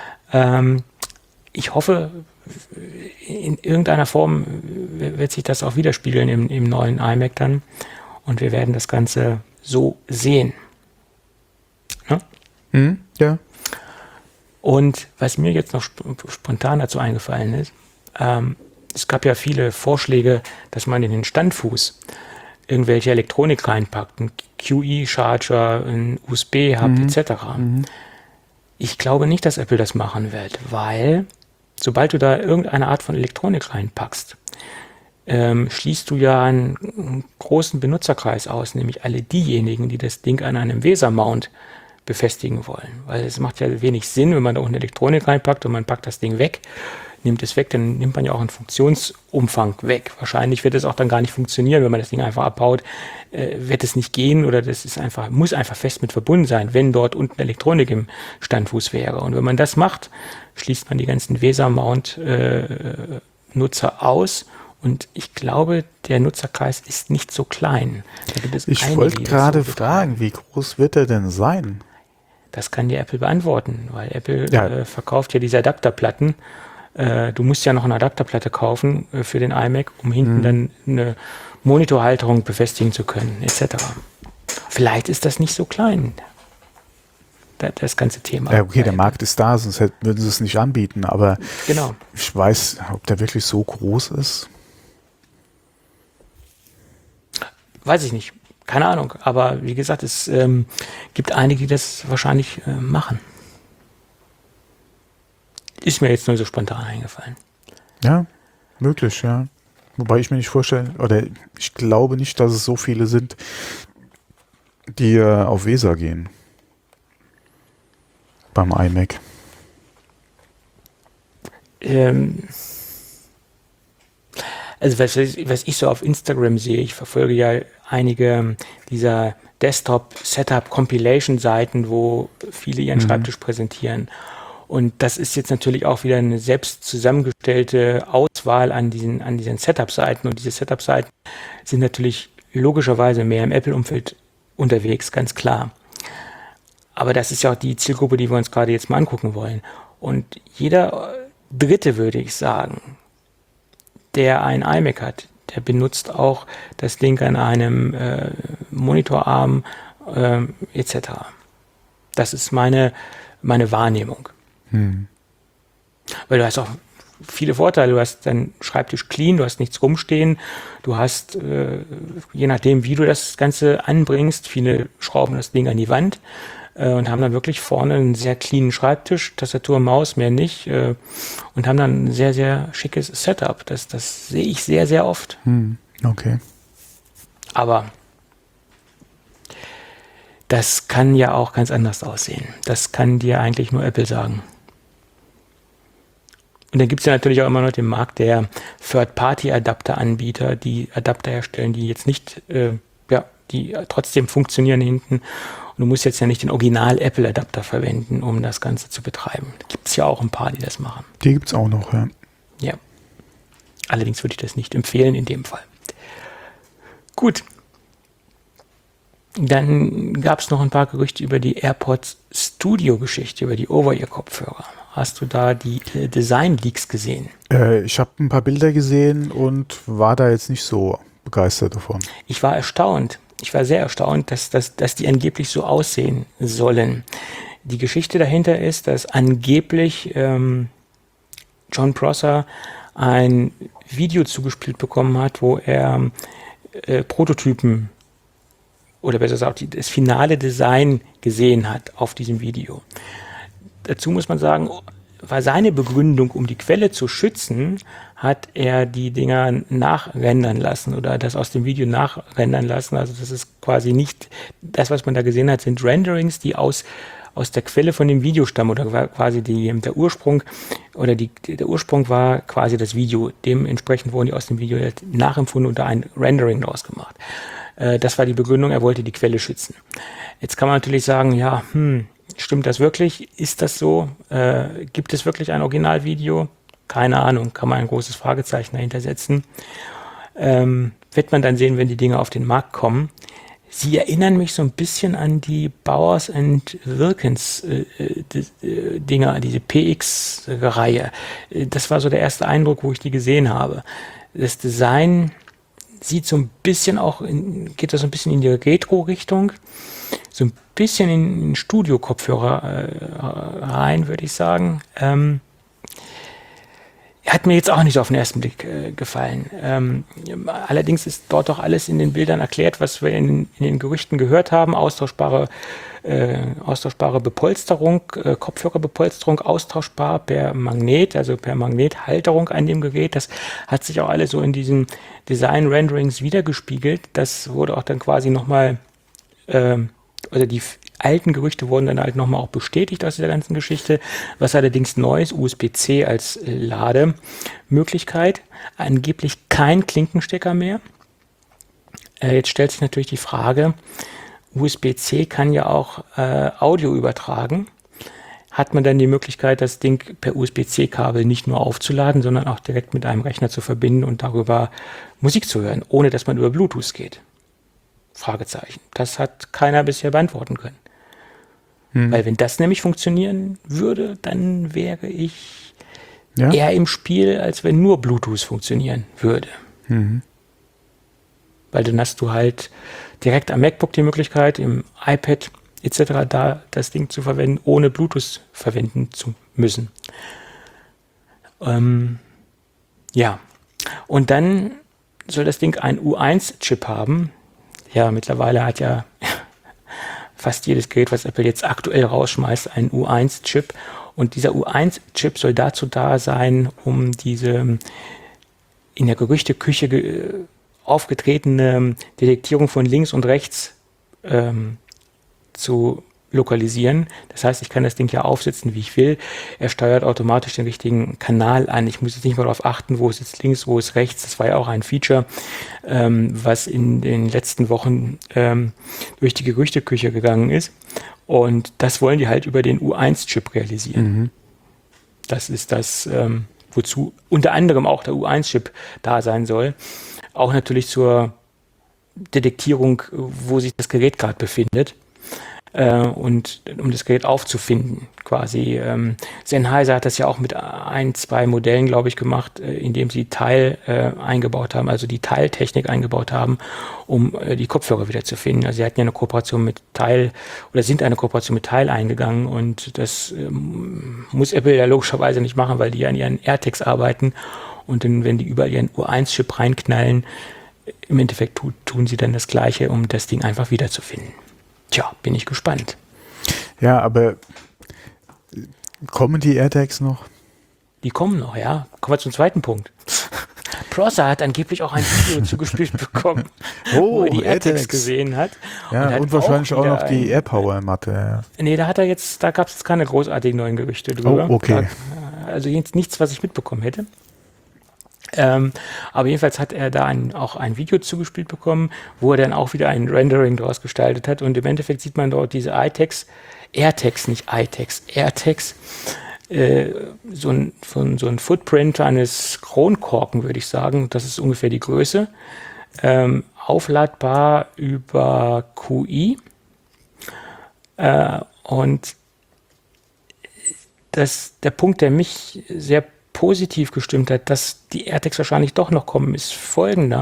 C: Ich hoffe, in irgendeiner Form wird sich das auch widerspiegeln im neuen iMac dann und wir werden das Ganze so sehen. Ne?
B: Ja.
C: Und was mir jetzt noch spontan dazu eingefallen ist, es gab ja viele Vorschläge, dass man in den Standfuß irgendwelche Elektronik reinpackt, ein QE-Charger, ein USB-Hub etc. Ich glaube nicht, dass Apple das machen wird, weil sobald du da irgendeine Art von Elektronik reinpackst, schließt du ja einen großen Benutzerkreis aus, nämlich alle diejenigen, die das Ding an einem VESA-Mount befestigen wollen. Weil es macht ja wenig Sinn, wenn man da unten Elektronik reinpackt und man packt das Ding weg, nimmt es weg, dann nimmt man ja auch einen Funktionsumfang weg. Wahrscheinlich wird es auch dann gar nicht funktionieren, wenn man das Ding einfach abbaut, wird es nicht gehen oder das ist muss einfach fest mit verbunden sein, wenn dort unten Elektronik im Standfuß wäre. Und wenn man das macht, schließt man die ganzen VESA-Mount-Nutzer aus. Und ich glaube, der Nutzerkreis ist nicht so klein. Da gibt es
B: Ich
C: einige,
B: wollte
C: die das
B: gerade
C: so
B: fragen, wie groß wird er denn sein?
C: Das kann dir Apple beantworten, weil Apple verkauft ja diese Adapterplatten. Du musst ja noch eine Adapterplatte kaufen für den iMac, um hinten dann eine Monitorhalterung befestigen zu können, etc. Vielleicht ist das nicht so klein, das ganze Thema.
B: Ja, okay, der Markt ist da, sonst würden sie es nicht anbieten, aber
C: Genau.
B: ich weiß, ob der wirklich so groß ist.
C: Weiß ich nicht. keine Ahnung. Aber wie gesagt, es gibt einige, die das wahrscheinlich machen. Ist mir jetzt nur so spontan eingefallen.
B: Ja, möglich, ja. Wobei ich mir nicht vorstellen, oder ich glaube nicht, dass es so viele sind, die auf VESA gehen. Beim iMac.
C: Also was ich so auf Instagram sehe, ich verfolge ja einige dieser Desktop-Setup-Compilation-Seiten, wo viele ihren Schreibtisch präsentieren. Und das ist jetzt natürlich auch wieder eine selbst zusammengestellte Auswahl an diesen Setup-Seiten. Und diese Setup-Seiten sind natürlich logischerweise mehr im Apple-Umfeld unterwegs, ganz klar. Aber das ist ja auch die Zielgruppe, die wir uns gerade jetzt mal angucken wollen. Und jeder Dritte, würde ich sagen, der ein iMac hat, der benutzt auch das Ding an einem Monitorarm etc. Das ist meine Wahrnehmung. Weil du hast auch viele Vorteile. Du hast deinen Schreibtisch clean, du hast nichts rumstehen, du hast, je nachdem, wie du das Ganze anbringst, viele schrauben das Ding an die Wand und haben dann wirklich vorne einen sehr cleanen Schreibtisch, Tastatur, Maus, mehr nicht, und haben dann ein sehr, sehr schickes Setup. Das sehe ich sehr, sehr oft.
B: Okay.
C: Aber das kann ja auch ganz anders aussehen. Das kann dir eigentlich nur Apple sagen. Und dann gibt es ja natürlich auch immer noch den Markt der Third-Party-Adapter-Anbieter, die Adapter herstellen, die jetzt nicht, die trotzdem funktionieren hinten. Und du musst jetzt ja nicht den Original-Apple-Adapter verwenden, um das Ganze zu betreiben. Da gibt es ja auch ein paar, die das machen.
B: Die gibt es auch noch, ja.
C: Ja. Allerdings würde ich das nicht empfehlen in dem Fall. Gut. Dann gab es noch ein paar Gerüchte über die AirPods Studio-Geschichte, über die Over-Ear-Kopfhörer. Hast du da die Design-Leaks gesehen?
B: Ich habe ein paar Bilder gesehen und war da jetzt nicht so begeistert davon.
C: Ich war erstaunt. Ich war sehr erstaunt, dass die angeblich so aussehen sollen. Die Geschichte dahinter ist, dass angeblich John Prosser ein Video zugespielt bekommen hat, wo er Prototypen oder besser gesagt das finale Design gesehen hat auf diesem Video. Dazu muss man sagen, war seine Begründung, um die Quelle zu schützen, hat er die Dinger nachrendern lassen oder das aus dem Video nachrendern lassen. Also das ist quasi nicht, das, was man da gesehen hat, sind Renderings, die aus der Quelle von dem Video stammen oder quasi der Ursprung oder der Ursprung war quasi das Video. Dementsprechend wurden die aus dem Video nachempfunden und da ein Rendering daraus gemacht. Das war die Begründung, er wollte die Quelle schützen. Jetzt kann man natürlich sagen, ja, stimmt das wirklich? Ist das so? Gibt es wirklich ein Originalvideo? Keine Ahnung, kann man ein großes Fragezeichen dahinter setzen. Wird man dann sehen, wenn die Dinge auf den Markt kommen. Sie erinnern mich so ein bisschen an die Bowers & Wilkins Dinger, diese PX-Reihe. Das war so der erste Eindruck, wo ich die gesehen habe. Das Design sieht so ein bisschen geht das so ein bisschen in die Retro-Richtung. So ein bisschen in Studio-Kopfhörer rein, würde ich sagen. Hat mir jetzt auch nicht auf den ersten Blick gefallen. Allerdings ist dort doch alles in den Bildern erklärt, was wir in den Gerüchten gehört haben. Austauschbare Bepolsterung, Kopfhörerbepolsterung, austauschbar per Magnet, also per Magnethalterung an dem Gerät. Das hat sich auch alles so in diesen Design-Renderings wiedergespiegelt. Das wurde auch dann quasi nochmal, oder die alten Gerüchte wurden dann halt nochmal auch bestätigt aus dieser ganzen Geschichte. Was allerdings neu ist, USB-C als Lademöglichkeit. Angeblich kein Klinkenstecker mehr. Jetzt stellt sich natürlich die Frage, USB-C kann ja auch Audio übertragen. Hat man dann die Möglichkeit, das Ding per USB-C-Kabel nicht nur aufzuladen, sondern auch direkt mit einem Rechner zu verbinden und darüber Musik zu hören, ohne dass man über Bluetooth geht? Fragezeichen. Das hat keiner bisher beantworten können. Weil wenn das nämlich funktionieren würde, dann wäre ich eher im Spiel, als wenn nur Bluetooth funktionieren würde. Weil dann hast du halt direkt am MacBook die Möglichkeit, im iPad etc. da das Ding zu verwenden, ohne Bluetooth verwenden zu müssen. Und dann soll das Ding einen U1-Chip haben. Ja, mittlerweile hat ja fast jedes Gerät, was Apple jetzt aktuell rausschmeißt, einen U1-Chip. Und dieser U1-Chip soll dazu da sein, um diese in der Gerüchteküche aufgetretene Detektierung von links und rechts zu lokalisieren. Das heißt, ich kann das Ding ja aufsetzen, wie ich will. Er steuert automatisch den richtigen Kanal an. Ich muss jetzt nicht mal darauf achten, wo ist jetzt links, wo ist rechts. Das war ja auch ein Feature, was in den letzten Wochen durch die Gerüchteküche gegangen ist. Und das wollen die halt über den U1-Chip realisieren. Das ist das, wozu unter anderem auch der U1-Chip da sein soll. Auch natürlich zur Detektierung, wo sich das Gerät gerade befindet. Und um das Gerät aufzufinden, quasi. Sennheiser hat das ja auch mit 2 Modellen, glaube ich, gemacht, indem sie Teil eingebaut haben, also die Teiltechnik eingebaut haben, um die Kopfhörer wieder zu finden. Also sie hatten ja eine Kooperation mit Teil oder sind eine Kooperation mit Teil eingegangen und das muss Apple ja logischerweise nicht machen, weil die ja an ihren AirTags arbeiten und dann, wenn die überall ihren U1-Chip reinknallen, im Endeffekt tun sie dann das Gleiche, um das Ding einfach wiederzufinden. Tja, bin ich gespannt.
B: Ja, aber kommen die AirTags noch?
C: Die kommen noch, ja. Kommen wir zum zweiten Punkt. Prosser hat angeblich auch ein Video zugespielt bekommen, wo er die AirTags gesehen hat.
B: Ja, und wahrscheinlich auch noch die AirPower-Matte. Ja.
C: Nee, da gab es jetzt keine großartigen neuen Gerüchte drüber.
B: Oh, okay.
C: Also jetzt nichts, was ich mitbekommen hätte. Aber jedenfalls hat er da auch ein Video zugespielt bekommen, wo er dann auch wieder ein Rendering daraus gestaltet hat und im Endeffekt sieht man dort diese AirTags, nicht iTags, AirTags, so ein Footprint eines Kronkorken, würde ich sagen, das ist ungefähr die Größe, aufladbar über QI und der Punkt, der mich sehr positiv gestimmt hat, dass die AirTags wahrscheinlich doch noch kommen, ist folgender.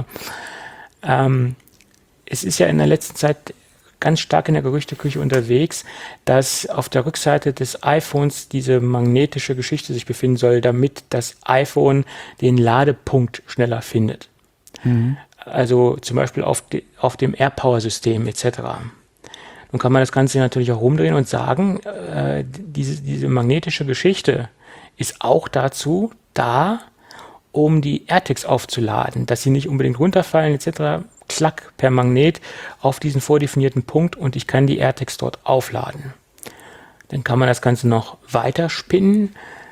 C: Es ist ja in der letzten Zeit ganz stark in der Gerüchteküche unterwegs, dass auf der Rückseite des iPhones diese magnetische Geschichte sich befinden soll, damit das iPhone den Ladepunkt schneller findet. Also zum Beispiel auf dem AirPower-System etc. Nun kann man das Ganze natürlich auch rumdrehen und sagen, diese magnetische Geschichte ist auch dazu da, um die AirTags aufzuladen, dass sie nicht unbedingt runterfallen etc. Klack per Magnet auf diesen vordefinierten Punkt und ich kann die AirTags dort aufladen. Dann kann man das Ganze noch weiter spinnen.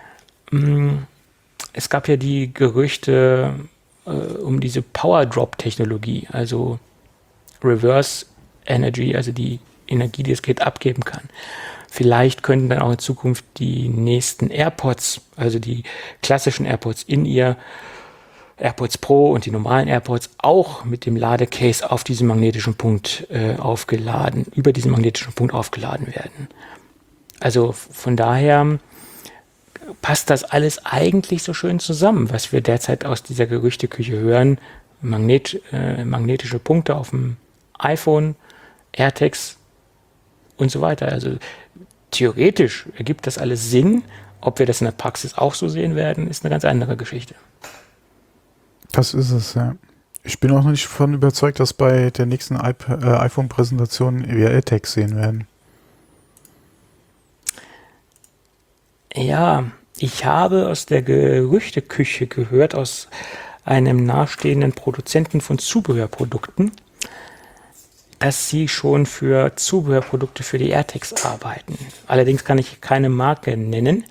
C: Es gab ja die Gerüchte um diese Power-Drop-Technologie, also Reverse Energy, also die Energie, die das Gerät abgeben kann. Vielleicht könnten dann auch in Zukunft die nächsten AirPods, also die klassischen AirPods in ihr AirPods Pro und die normalen AirPods auch mit dem Ladecase auf diesem magnetischen Punkt über diesen magnetischen Punkt aufgeladen werden. Also von daher passt das alles eigentlich so schön zusammen, was wir derzeit aus dieser Gerüchteküche hören. Magnetische Punkte auf dem iPhone, AirTags und so weiter. Also theoretisch ergibt das alles Sinn. Ob wir das in der Praxis auch so sehen werden, ist eine ganz andere Geschichte.
B: Das ist es, ja. Ich bin auch noch nicht davon überzeugt, dass bei der nächsten iPhone-Präsentation wir AirTags sehen werden.
C: Ja, ich habe aus der Gerüchteküche gehört, aus einem nahestehenden Produzenten von Zubehörprodukten, dass sie schon für Zubehörprodukte für die AirTags arbeiten. Allerdings kann ich keine Marke nennen,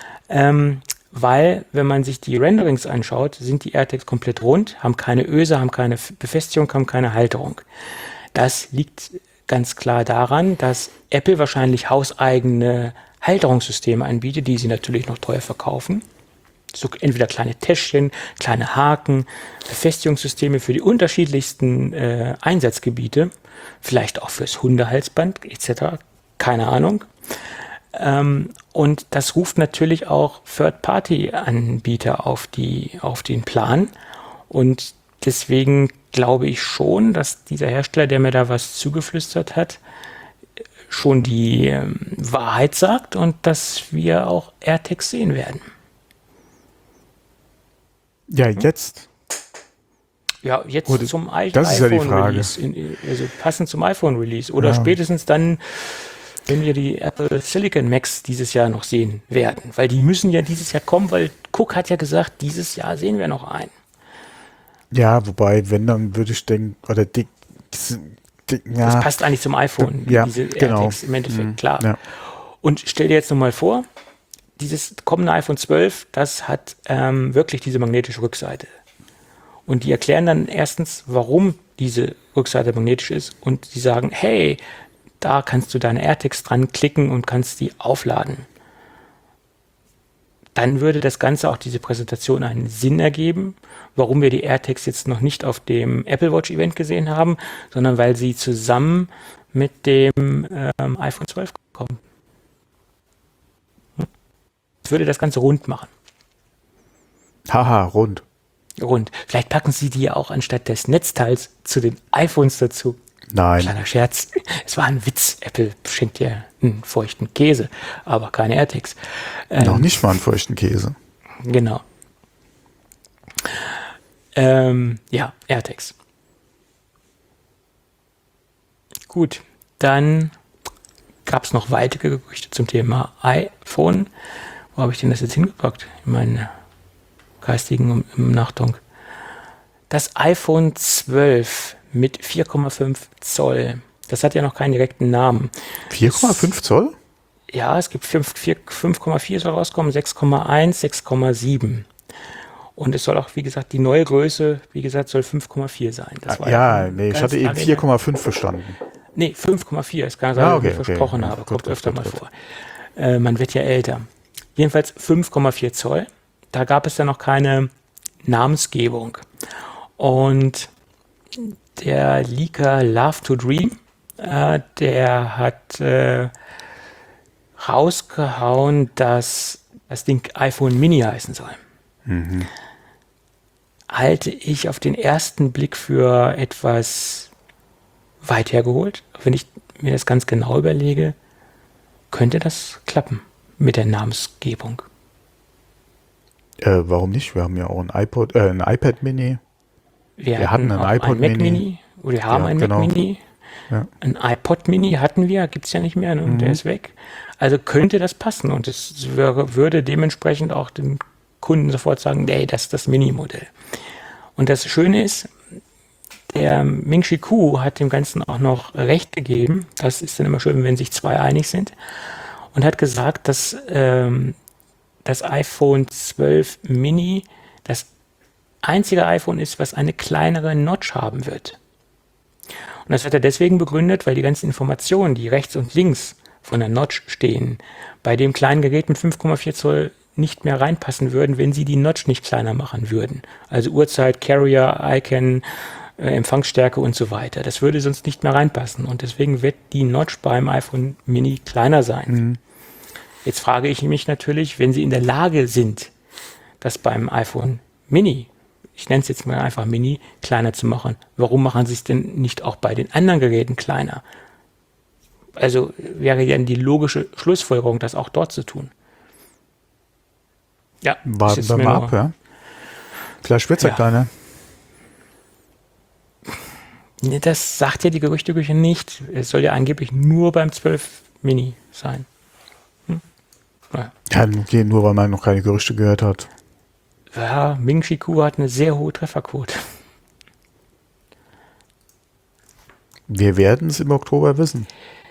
C: weil, wenn man sich die Renderings anschaut, sind die AirTags komplett rund, haben keine Öse, haben keine Befestigung, haben keine Halterung. Das liegt ganz klar daran, dass Apple wahrscheinlich hauseigene Halterungssysteme anbietet, die sie natürlich noch teuer verkaufen. So entweder kleine Täschchen, kleine Haken, Befestigungssysteme für die unterschiedlichsten Einsatzgebiete, vielleicht auch fürs Hundehalsband etc., keine Ahnung. Und das ruft natürlich auch Third-Party-Anbieter auf den Plan. Und deswegen glaube ich schon, dass dieser Hersteller, der mir da was zugeflüstert hat, schon die Wahrheit sagt und dass wir auch AirTags sehen werden.
B: Ja, jetzt
C: Ja, jetzt
B: Oder-
C: zum
B: das ist ja die Frage.
C: iPhone-Release, also passend zum iPhone-Release oder spätestens dann, wenn wir die Apple Silicon Macs dieses Jahr noch sehen werden, weil die müssen ja dieses Jahr kommen, weil Cook hat ja gesagt, dieses Jahr sehen wir noch einen.
B: Ja, wobei, wenn, dann würde ich denken, oder
C: Das
B: ja,
C: passt eigentlich zum iPhone,
B: Ja,
C: diese
B: genau.
C: AirTags im Endeffekt, klar.
B: ja.
C: Und stell dir jetzt nochmal vor, dieses kommende iPhone 12, das hat wirklich diese magnetische Rückseite. Und die erklären dann erstens, warum diese Rückseite magnetisch ist. Und sie sagen, hey, da kannst du deine AirTags dran klicken und kannst die aufladen. Dann würde das Ganze, auch diese Präsentation, einen Sinn ergeben, warum wir die AirTags jetzt noch nicht auf dem Apple Watch Event gesehen haben, sondern weil sie zusammen mit dem iPhone 12 kommen. Das würde das Ganze rund machen.
B: Haha, rund.
C: Rund. Vielleicht packen sie die ja auch anstatt des Netzteils zu den iPhones dazu.
B: Nein.
C: Kleiner Scherz. Es war ein Witz. Apple schenkt ja einen feuchten Käse, aber keine AirTags.
B: Noch nicht mal einen feuchten Käse.
C: Genau. Ja, AirTags. Gut, dann gab es noch weitere Gerüchte zum Thema iPhone. Wo habe ich denn das jetzt hingepackt? In meinen geistigen Nachtung. Das iPhone 12 mit 4,5 Zoll. Das hat ja noch keinen direkten Namen.
B: 4,5 Zoll?
C: Ja, es gibt 5,4 soll rauskommen, 6,1, 6,7. Und es soll auch, wie gesagt, die neue Größe, wie gesagt, soll 5,4 sein. Das war
B: Ja, nee, ich
C: ganz
B: hatte eben
C: lange
B: 4,5 verstanden.
C: Nee, 5,4. Es kann sein, dass ich versprochen habe.
B: Gut,
C: Kommt öfter mal vor. Man wird ja älter. Jedenfalls 5,4 Zoll. Da gab es ja noch keine Namensgebung. Und der Leaker Love to Dream, der hat rausgehauen, dass das Ding iPhone Mini heißen soll. Halte ich auf den ersten Blick für etwas weit hergeholt. Wenn ich mir das ganz genau überlege, könnte das klappen mit der Namensgebung.
B: Warum nicht? Wir haben ja auch ein iPad Mini.
C: Wir
B: hatten
C: auch
B: ein iPod
C: Mac
B: Mini.
C: Oder wir haben
B: Ja,
C: ein
B: genau.
C: Mac Mini.
B: Ja.
C: Ein iPod Mini hatten wir, gibt es ja nicht mehr, ne? Der ist weg. Also könnte das passen und es würde dementsprechend auch dem Kunden sofort sagen, nee, das ist das Mini-Modell. Und das Schöne ist, der Ming-Chi Kuo hat dem Ganzen auch noch Recht gegeben. Das ist dann immer schön, wenn sich zwei einig sind. Und hat gesagt, dass das iPhone 12 Mini das einzige iPhone ist, was eine kleinere Notch haben wird. Und das hat er deswegen begründet, weil die ganzen Informationen, die rechts und links von der Notch stehen, bei dem kleinen Gerät mit 5,4 Zoll nicht mehr reinpassen würden, wenn sie die Notch nicht kleiner machen würden. Also Uhrzeit, Carrier, Icon, Empfangsstärke und so weiter. Das würde sonst nicht mehr reinpassen. Und deswegen wird die Notch beim iPhone Mini kleiner sein. Jetzt frage ich mich natürlich, wenn sie in der Lage sind, das beim iPhone Mini, ich nenne es jetzt mal einfach Mini, kleiner zu machen, warum machen sie es denn nicht auch bei den anderen Geräten kleiner? Also wäre dann die logische Schlussfolgerung, das auch dort zu tun. Ja,
B: Warten wir mal ab, ja. Vielleicht wird's ja kleiner.
C: Nee, das sagt ja die Gerüchteküche nicht. Es soll ja angeblich nur beim 12 Mini sein. Naja.
B: Ja, okay, nur weil man noch keine Gerüchte gehört hat.
C: Ja, Ming-Chi Kuo hat eine sehr hohe Trefferquote.
B: Wir werden es im Oktober wissen.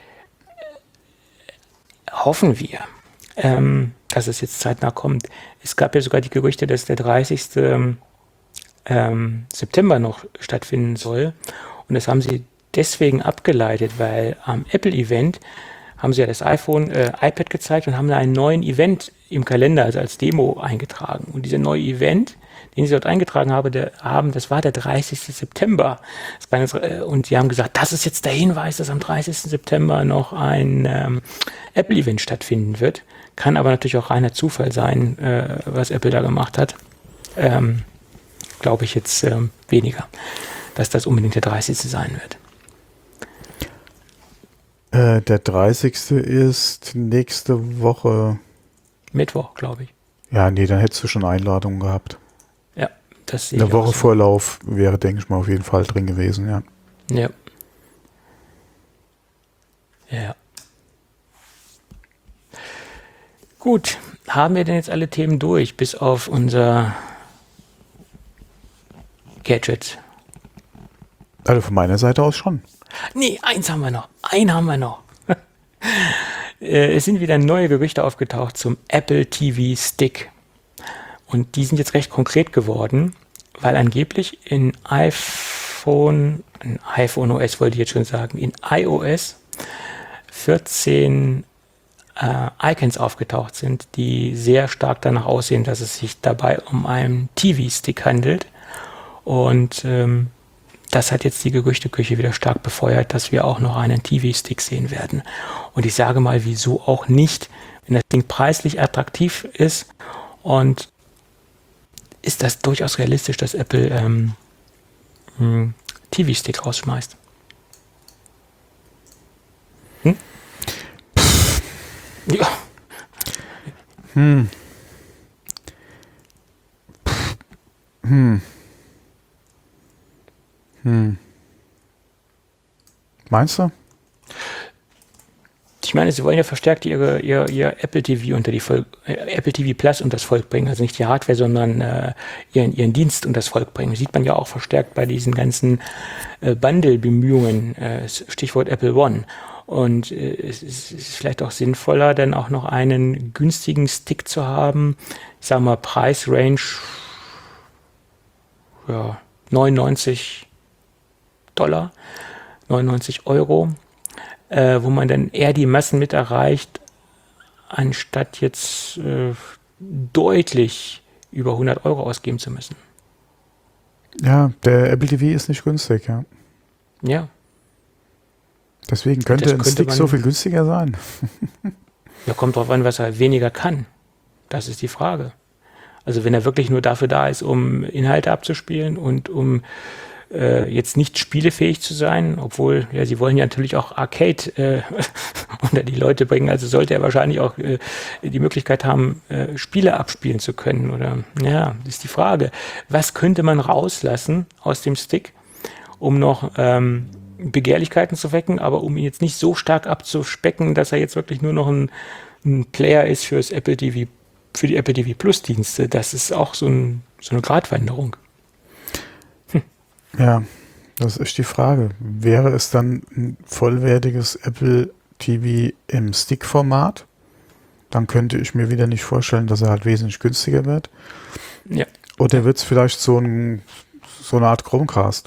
C: Hoffen wir, dass es jetzt zeitnah kommt. Es gab ja sogar die Gerüchte, dass der 30. September noch stattfinden soll. Und das haben sie deswegen abgeleitet, weil am Apple-Event haben sie ja das iPad gezeigt und haben da einen neuen Event im Kalender, also als Demo eingetragen. Und dieser neue Event, den sie dort eingetragen haben, das war der 30. September. Und sie haben gesagt, das ist jetzt der Hinweis, dass am 30. September noch ein Apple-Event stattfinden wird. Kann aber natürlich auch reiner Zufall sein, was Apple da gemacht hat. Glaube ich jetzt weniger, dass das unbedingt der 30. sein wird.
B: Der 30. ist nächste Woche.
C: Mittwoch, glaube ich.
B: Ja, nee, dann hättest du schon Einladungen gehabt.
C: Ja, Das sehe
B: Eine
C: ich auch
B: Woche
C: so.
B: Vorlauf wäre, denke ich mal, auf jeden Fall drin gewesen, ja.
C: Ja. Ja. Gut, haben wir denn jetzt alle Themen durch, bis auf unser Gadget?
B: Also von meiner Seite aus schon.
C: Nee, eins haben wir noch. Einen haben wir noch. Es sind wieder neue Gerüchte aufgetaucht zum Apple TV Stick. Und die sind jetzt recht konkret geworden, weil angeblich in iPhone OS wollte ich jetzt schon sagen, in iOS 14 Icons aufgetaucht sind, die sehr stark danach aussehen, dass es sich dabei um einen TV-Stick handelt. Und das hat jetzt die Gerüchteküche wieder stark befeuert, dass wir auch noch einen TV-Stick sehen werden. Und ich sage mal, wieso auch nicht, wenn das Ding preislich attraktiv ist, und ist das durchaus realistisch, dass Apple TV-Stick rausschmeißt. Ja.
B: Meinst du?
C: Ich meine, sie wollen ja verstärkt ihr Apple TV unter die Apple TV Plus unter das Volk bringen. Also nicht die Hardware, sondern ihren Dienst unter das Volk bringen. Das sieht man ja auch verstärkt bei diesen ganzen Bundle-Bemühungen, Stichwort Apple One. Und es ist vielleicht auch sinnvoller, dann auch noch einen günstigen Stick zu haben. Ich sage mal, Preisrange ja, $99, 99 Euro, wo man dann eher die Massen mit erreicht, anstatt jetzt deutlich über 100 Euro ausgeben zu müssen.
B: Ja, der Apple TV ist nicht günstig, ja.
C: Ja.
B: Deswegen könnte ein Stick so viel günstiger sein.
C: Ja, kommt drauf an, was er weniger kann. Das ist die Frage. Also wenn er wirklich nur dafür da ist, um Inhalte abzuspielen und um jetzt nicht spielefähig zu sein, obwohl, ja, sie wollen ja natürlich auch Arcade unter die Leute bringen, also sollte er wahrscheinlich auch die Möglichkeit haben, Spiele abspielen zu können, oder, ja, das ist die Frage. Was könnte man rauslassen aus dem Stick, um noch Begehrlichkeiten zu wecken, aber um ihn jetzt nicht so stark abzuspecken, dass er jetzt wirklich nur noch ein Player ist für die Apple TV Plus Dienste? Das ist auch so eine Gratwanderung.
B: Ja, das ist echt die Frage. Wäre es dann ein vollwertiges Apple TV im Stick-Format? Dann könnte ich mir wieder nicht vorstellen, dass er halt wesentlich günstiger wird.
C: Ja.
B: Oder wird es vielleicht so eine Art Chromecast?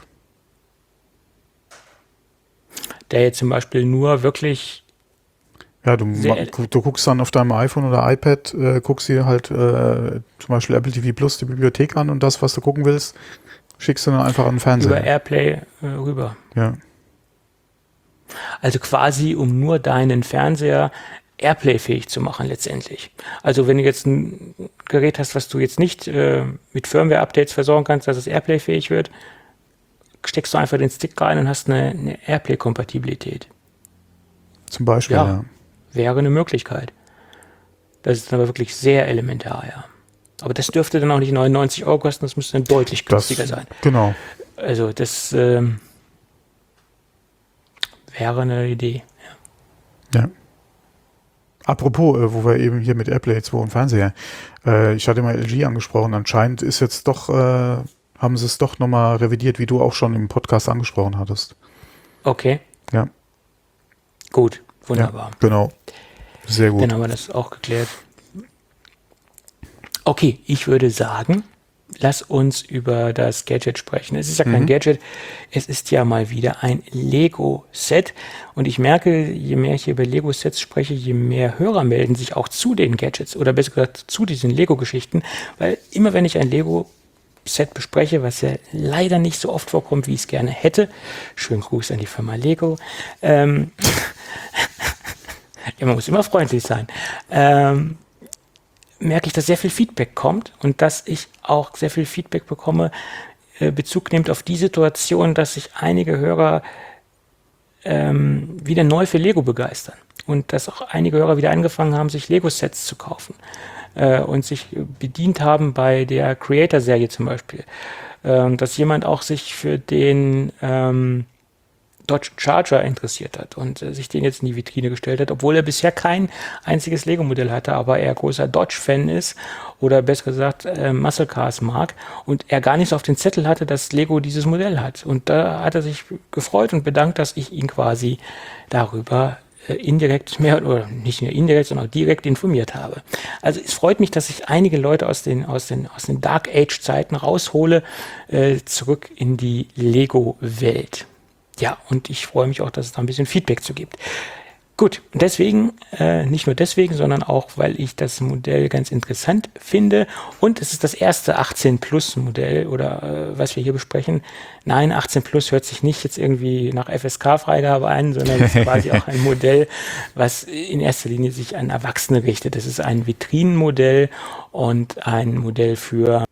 C: Der jetzt zum Beispiel nur wirklich...
B: Ja, du guckst dann auf deinem iPhone oder iPad, guckst dir halt zum Beispiel Apple TV Plus die Bibliothek an und das, was du gucken willst, schickst du dann einfach an den Fernseher.
C: Über Airplay rüber.
B: Ja.
C: Also quasi, um nur deinen Fernseher Airplay-fähig zu machen letztendlich. Also wenn du jetzt ein Gerät hast, was du jetzt nicht mit Firmware-Updates versorgen kannst, dass es Airplay-fähig wird, steckst du einfach den Stick rein und hast eine Airplay-Kompatibilität.
B: Zum Beispiel, ja.
C: Wäre eine Möglichkeit. Das ist dann aber wirklich sehr elementar, ja. Aber das dürfte dann auch nicht 99 Euro kosten, das müsste dann deutlich günstiger sein.
B: Genau.
C: Also das wäre eine Idee.
B: Ja. Apropos, wo wir eben hier mit Airplay 2 und Fernseher, ich hatte mal LG angesprochen, anscheinend ist jetzt doch, haben sie es doch nochmal revidiert, wie du auch schon im Podcast angesprochen hattest.
C: Okay.
B: Ja.
C: Gut, wunderbar.
B: Ja, genau. Sehr gut.
C: Dann haben wir das auch geklärt. Okay, ich würde sagen, lass uns über das Gadget sprechen. Es ist ja kein Gadget, es ist ja mal wieder ein Lego-Set. Und ich merke, je mehr ich hier über Lego-Sets spreche, je mehr Hörer melden sich auch zu den Gadgets oder besser gesagt zu diesen Lego-Geschichten. Weil immer wenn ich ein Lego-Set bespreche, was ja leider nicht so oft vorkommt, wie ich es gerne hätte, schönen Gruß an die Firma Lego, ja, man muss immer freundlich sein, merke ich, dass sehr viel Feedback kommt und dass ich auch sehr viel Feedback bekomme, Bezug nimmt auf die Situation, dass sich einige Hörer wieder neu für Lego begeistern und dass auch einige Hörer wieder angefangen haben, sich Lego-Sets zu kaufen. und sich bedient haben bei der Creator-Serie zum Beispiel. Dass jemand auch sich für den Dodge Charger interessiert hat und sich den jetzt in die Vitrine gestellt hat, obwohl er bisher kein einziges Lego-Modell hatte, aber er großer Dodge-Fan ist oder besser gesagt Muscle Cars mag und er gar nicht so auf den Zettel hatte, dass Lego dieses Modell hat. Und da hat er sich gefreut und bedankt, dass ich ihn quasi darüber indirekt mehr oder nicht nur indirekt, sondern auch direkt informiert habe. Also es freut mich, dass ich einige Leute aus den Dark Age Zeiten raushole, zurück in die Lego-Welt. Ja, und ich freue mich auch, dass es da ein bisschen Feedback zu gibt. Gut, und deswegen, nicht nur deswegen, sondern auch, weil ich das Modell ganz interessant finde. Und es ist das erste 18-Plus-Modell oder was wir hier besprechen. Nein, 18 Plus hört sich nicht jetzt irgendwie nach FSK-Freigabe an, sondern es ist quasi auch ein Modell, was in erster Linie sich an Erwachsene richtet. Das ist ein Vitrinenmodell und ein Modell für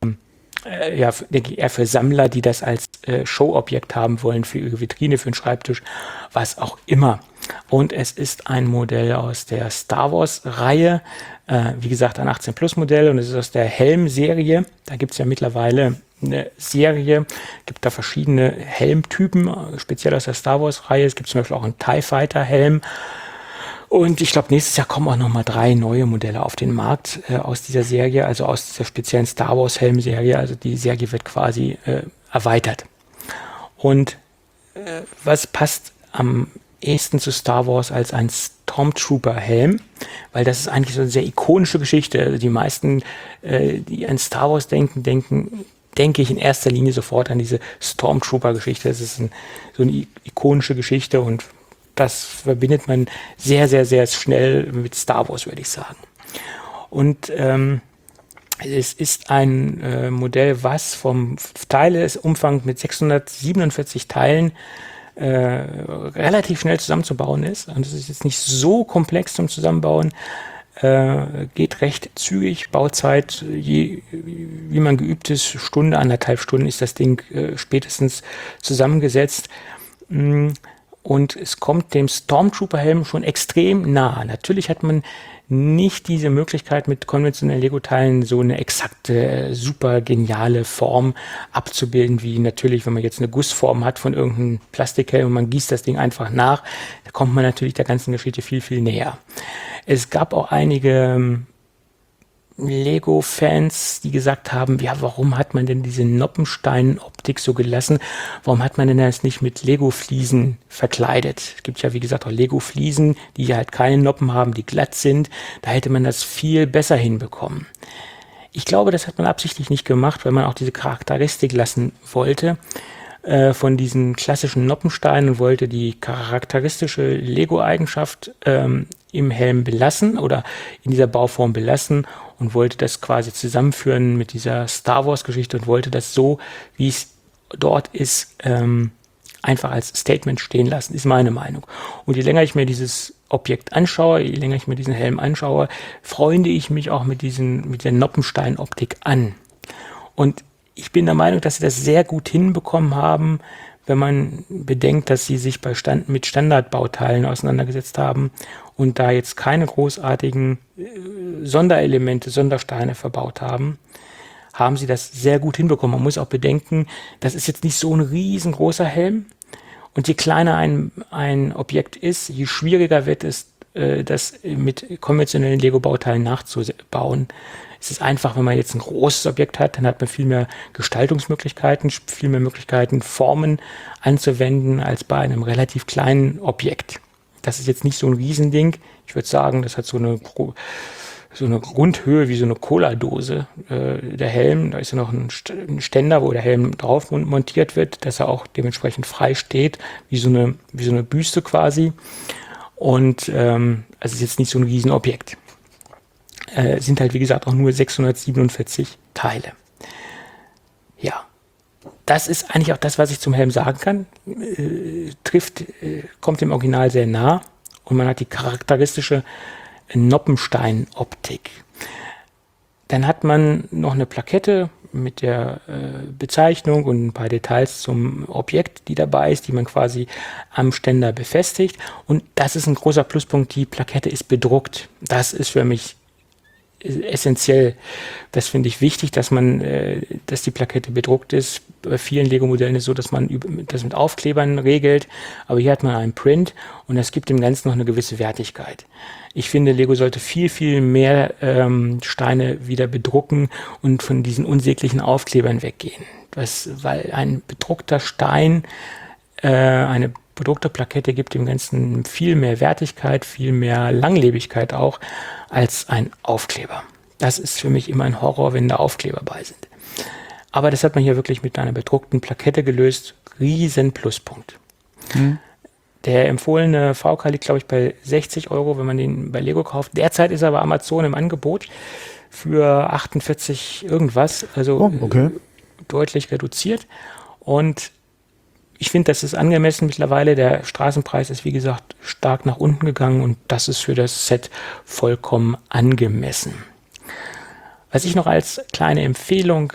C: eher für Sammler, die das als Showobjekt haben wollen, für ihre Vitrine, für einen Schreibtisch, was auch immer. Und es ist ein Modell aus der Star Wars-Reihe, wie gesagt ein 18-Plus-Modell und es ist aus der Helm-Serie. Da gibt es ja mittlerweile eine Serie, gibt da verschiedene Helmtypen, speziell aus der Star Wars-Reihe. Es gibt zum Beispiel auch einen TIE Fighter-Helm. Und ich glaube, nächstes Jahr kommen auch nochmal 3 neue Modelle auf den Markt aus dieser Serie, also aus dieser speziellen Star Wars Helm-Serie. Also die Serie wird quasi erweitert. Und was passt am ehesten zu Star Wars als ein Stormtrooper-Helm? Weil das ist eigentlich so eine sehr ikonische Geschichte. Also die meisten, die an Star Wars denke ich in erster Linie sofort an diese Stormtrooper-Geschichte. Das ist so eine ikonische Geschichte und das verbindet man sehr, sehr, sehr schnell mit Star Wars, würde ich sagen. Und es ist ein Modell, was vom Teilesumfang mit 647 Teilen relativ schnell zusammenzubauen ist. Und es ist jetzt nicht so komplex zum Zusammenbauen. Geht recht zügig. Bauzeit, wie man geübt ist, Stunde, 1,5 Stunden ist das Ding spätestens zusammengesetzt. Und es kommt dem Stormtrooper-Helm schon extrem nah. Natürlich hat man nicht diese Möglichkeit, mit konventionellen Lego-Teilen so eine exakte, super geniale Form abzubilden, wie natürlich, wenn man jetzt eine Gussform hat von irgendeinem Plastikhelm und man gießt das Ding einfach nach, da kommt man natürlich der ganzen Geschichte viel, viel näher. Es gab auch einige Lego-Fans, die gesagt haben, ja, warum hat man denn diese Noppenstein-Optik so gelassen? Warum hat man denn das nicht mit Lego-Fliesen verkleidet? Es gibt ja, wie gesagt, auch Lego-Fliesen, die halt keine Noppen haben, die glatt sind. Da hätte man das viel besser hinbekommen. Ich glaube, das hat man absichtlich nicht gemacht, weil man auch diese Charakteristik lassen wollte von diesen klassischen Noppensteinen und wollte die charakteristische Lego-Eigenschaft im Helm belassen oder in dieser Bauform belassen und wollte das quasi zusammenführen mit dieser Star Wars-Geschichte und wollte das so, wie es dort ist, einfach als Statement stehen lassen, ist meine Meinung. Und je länger ich mir dieses Objekt anschaue, je länger ich mir diesen Helm anschaue, freunde ich mich auch mit der Noppenstein-Optik an. Und ich bin der Meinung, dass sie das sehr gut hinbekommen haben, wenn man bedenkt, dass sie sich mit Standardbauteilen auseinandergesetzt haben und da jetzt keine großartigen Sonderelemente, Sondersteine verbaut haben, haben sie das sehr gut hinbekommen. Man muss auch bedenken, das ist jetzt nicht so ein riesengroßer Helm und je kleiner ein Objekt ist, je schwieriger wird es, das mit konventionellen Lego-Bauteilen nachzubauen. Es ist einfach, wenn man jetzt ein großes Objekt hat, dann hat man viel mehr Gestaltungsmöglichkeiten, viel mehr Möglichkeiten, Formen anzuwenden, als bei einem relativ kleinen Objekt. Das ist jetzt nicht so ein Riesending. Ich würde sagen, das hat so eine Grundhöhe wie so eine Cola-Dose, der Helm. Da ist ja noch ein Ständer, wo der Helm drauf montiert wird, dass er auch dementsprechend frei steht, wie so eine Büste quasi. Und also es ist jetzt nicht so ein Riesenobjekt. Sind halt, wie gesagt, auch nur 647 Teile. Ja, das ist eigentlich auch das, was ich zum Helm sagen kann. Kommt dem Original sehr nah und man hat die charakteristische Noppenstein-Optik. Dann hat man noch eine Plakette mit der Bezeichnung und ein paar Details zum Objekt, die dabei ist, die man quasi am Ständer befestigt. Und das ist ein großer Pluspunkt, die Plakette ist bedruckt. Das ist für mich essentiell. Das finde ich wichtig, dass die Plakette bedruckt ist. Bei vielen Lego-Modellen ist es so, dass man das mit Aufklebern regelt, aber hier hat man einen Print und das gibt dem Ganzen noch eine gewisse Wertigkeit. Ich finde, Lego sollte viel, viel mehr Steine wieder bedrucken und von diesen unsäglichen Aufklebern weggehen. Weil ein bedruckter Stein, eine bedruckte Plakette gibt dem Ganzen viel mehr Wertigkeit, viel mehr Langlebigkeit auch, als ein Aufkleber. Das ist für mich immer ein Horror, wenn da Aufkleber bei sind. Aber das hat man hier wirklich mit einer bedruckten Plakette gelöst. Riesen Pluspunkt. Der empfohlene VK liegt, glaube ich, bei 60 €, wenn man den bei Lego kauft. Derzeit ist er bei Amazon im Angebot für 48 irgendwas, also deutlich reduziert. Und ich finde, das ist angemessen mittlerweile. Der Straßenpreis ist, wie gesagt, stark nach unten gegangen und das ist für das Set vollkommen angemessen. Was ich noch als kleine Empfehlung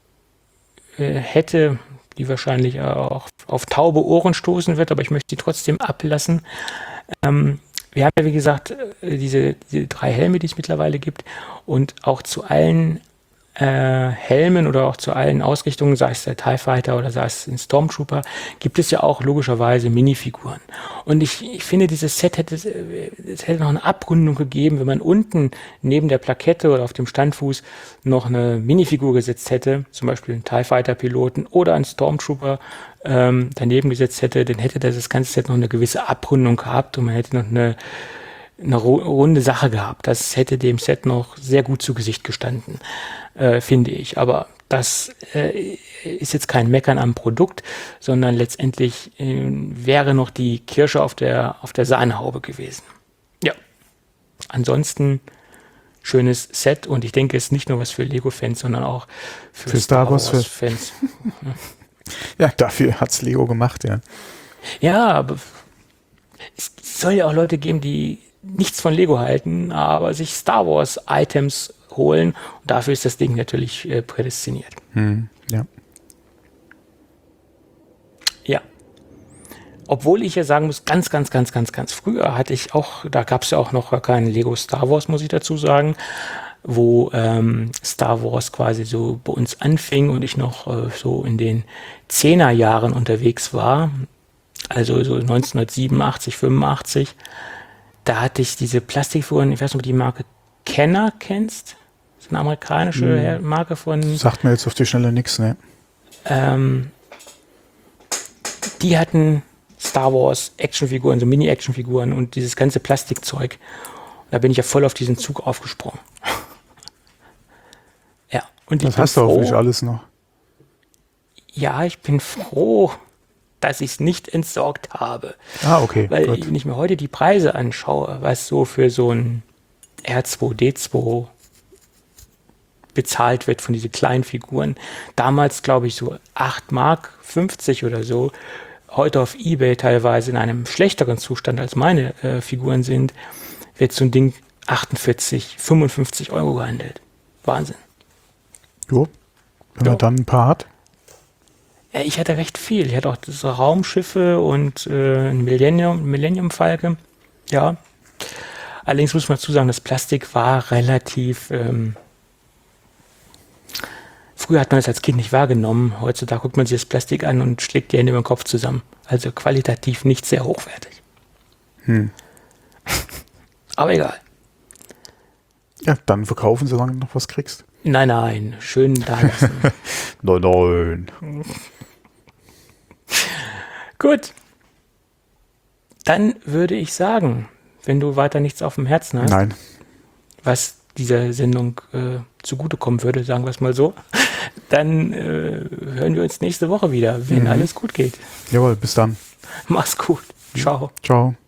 C: hätte, die wahrscheinlich auch auf taube Ohren stoßen wird, aber ich möchte sie trotzdem ablassen. Wir haben ja, wie gesagt, diese 3 Helme, die es mittlerweile gibt und auch zu allen Helmen oder auch zu allen Ausrichtungen, sei es der TIE Fighter oder sei es ein Stormtrooper, gibt es ja auch logischerweise Minifiguren. Und ich finde, dieses Set hätte noch eine Abrundung gegeben, wenn man unten neben der Plakette oder auf dem Standfuß noch eine Minifigur gesetzt hätte, zum Beispiel einen TIE Fighter Piloten oder einen Stormtrooper daneben gesetzt hätte, dann hätte das ganze Set noch eine gewisse Abrundung gehabt und man hätte noch eine runde Sache gehabt. Das hätte dem Set noch sehr gut zu Gesicht gestanden, finde ich. Aber das ist jetzt kein Meckern am Produkt, sondern letztendlich wäre noch die Kirsche auf der Sahnehaube gewesen. Ja, ansonsten schönes Set und ich denke, es ist nicht nur was für Lego-Fans, sondern auch für Star Wars-Fans.
B: Ja, dafür hat's Lego gemacht, ja.
C: Ja, aber es soll ja auch Leute geben, die nichts von Lego halten, aber sich Star Wars Items holen. Und dafür ist das Ding natürlich prädestiniert.
B: Ja.
C: Ja. Obwohl ich ja sagen muss, ganz früher hatte ich auch, da gab es ja auch noch keinen Lego Star Wars, muss ich dazu sagen, wo Star Wars quasi so bei uns anfing und ich noch so in den 10er Jahren unterwegs war. Also so 1987, 85, da hatte ich diese Plastikfiguren, ich weiß nicht, ob du die Marke Kenner kennst. Das ist eine amerikanische Marke von...
B: Sagt mir jetzt auf die Schnelle nichts, ne?
C: Die hatten Star Wars Actionfiguren, so Mini-Actionfiguren und dieses ganze Plastikzeug. Und da bin ich ja voll auf diesen Zug aufgesprungen. Ja. Und
B: das hast du hoffentlich alles noch.
C: Ja, ich bin froh, dass ich es nicht entsorgt habe.
B: Okay.
C: Weil wenn ich mir heute die Preise anschaue, was so für so ein R2-D2 bezahlt wird von diesen kleinen Figuren. Damals, glaube ich, so 8,50 Mark oder so. Heute auf eBay teilweise in einem schlechteren Zustand als meine Figuren sind, wird so ein Ding 48, 55 € gehandelt. Wahnsinn.
B: Jo, wenn man dann ein paar hat.
C: Ja, ich hatte recht viel. Ich hatte auch diese Raumschiffe und ein Millennium Falke. Ja. Allerdings muss man dazu sagen, das Plastik war relativ... früher hat man das als Kind nicht wahrgenommen. Heutzutage guckt man sich das Plastik an und schlägt die Hände über den Kopf zusammen. Also qualitativ nicht sehr hochwertig. Aber egal.
B: Ja, dann verkaufen, solange du noch was kriegst.
C: Nein, schön da lassen.
B: Nein.
C: Gut. Dann würde ich sagen, wenn du weiter nichts auf dem Herzen hast,
B: Nein.
C: was dieser Sendung zugutekommen würde, sagen wir es mal so, dann hören wir uns nächste Woche wieder, wenn alles gut geht.
B: Jawohl, bis dann.
C: Mach's gut. Ciao.
B: Ciao.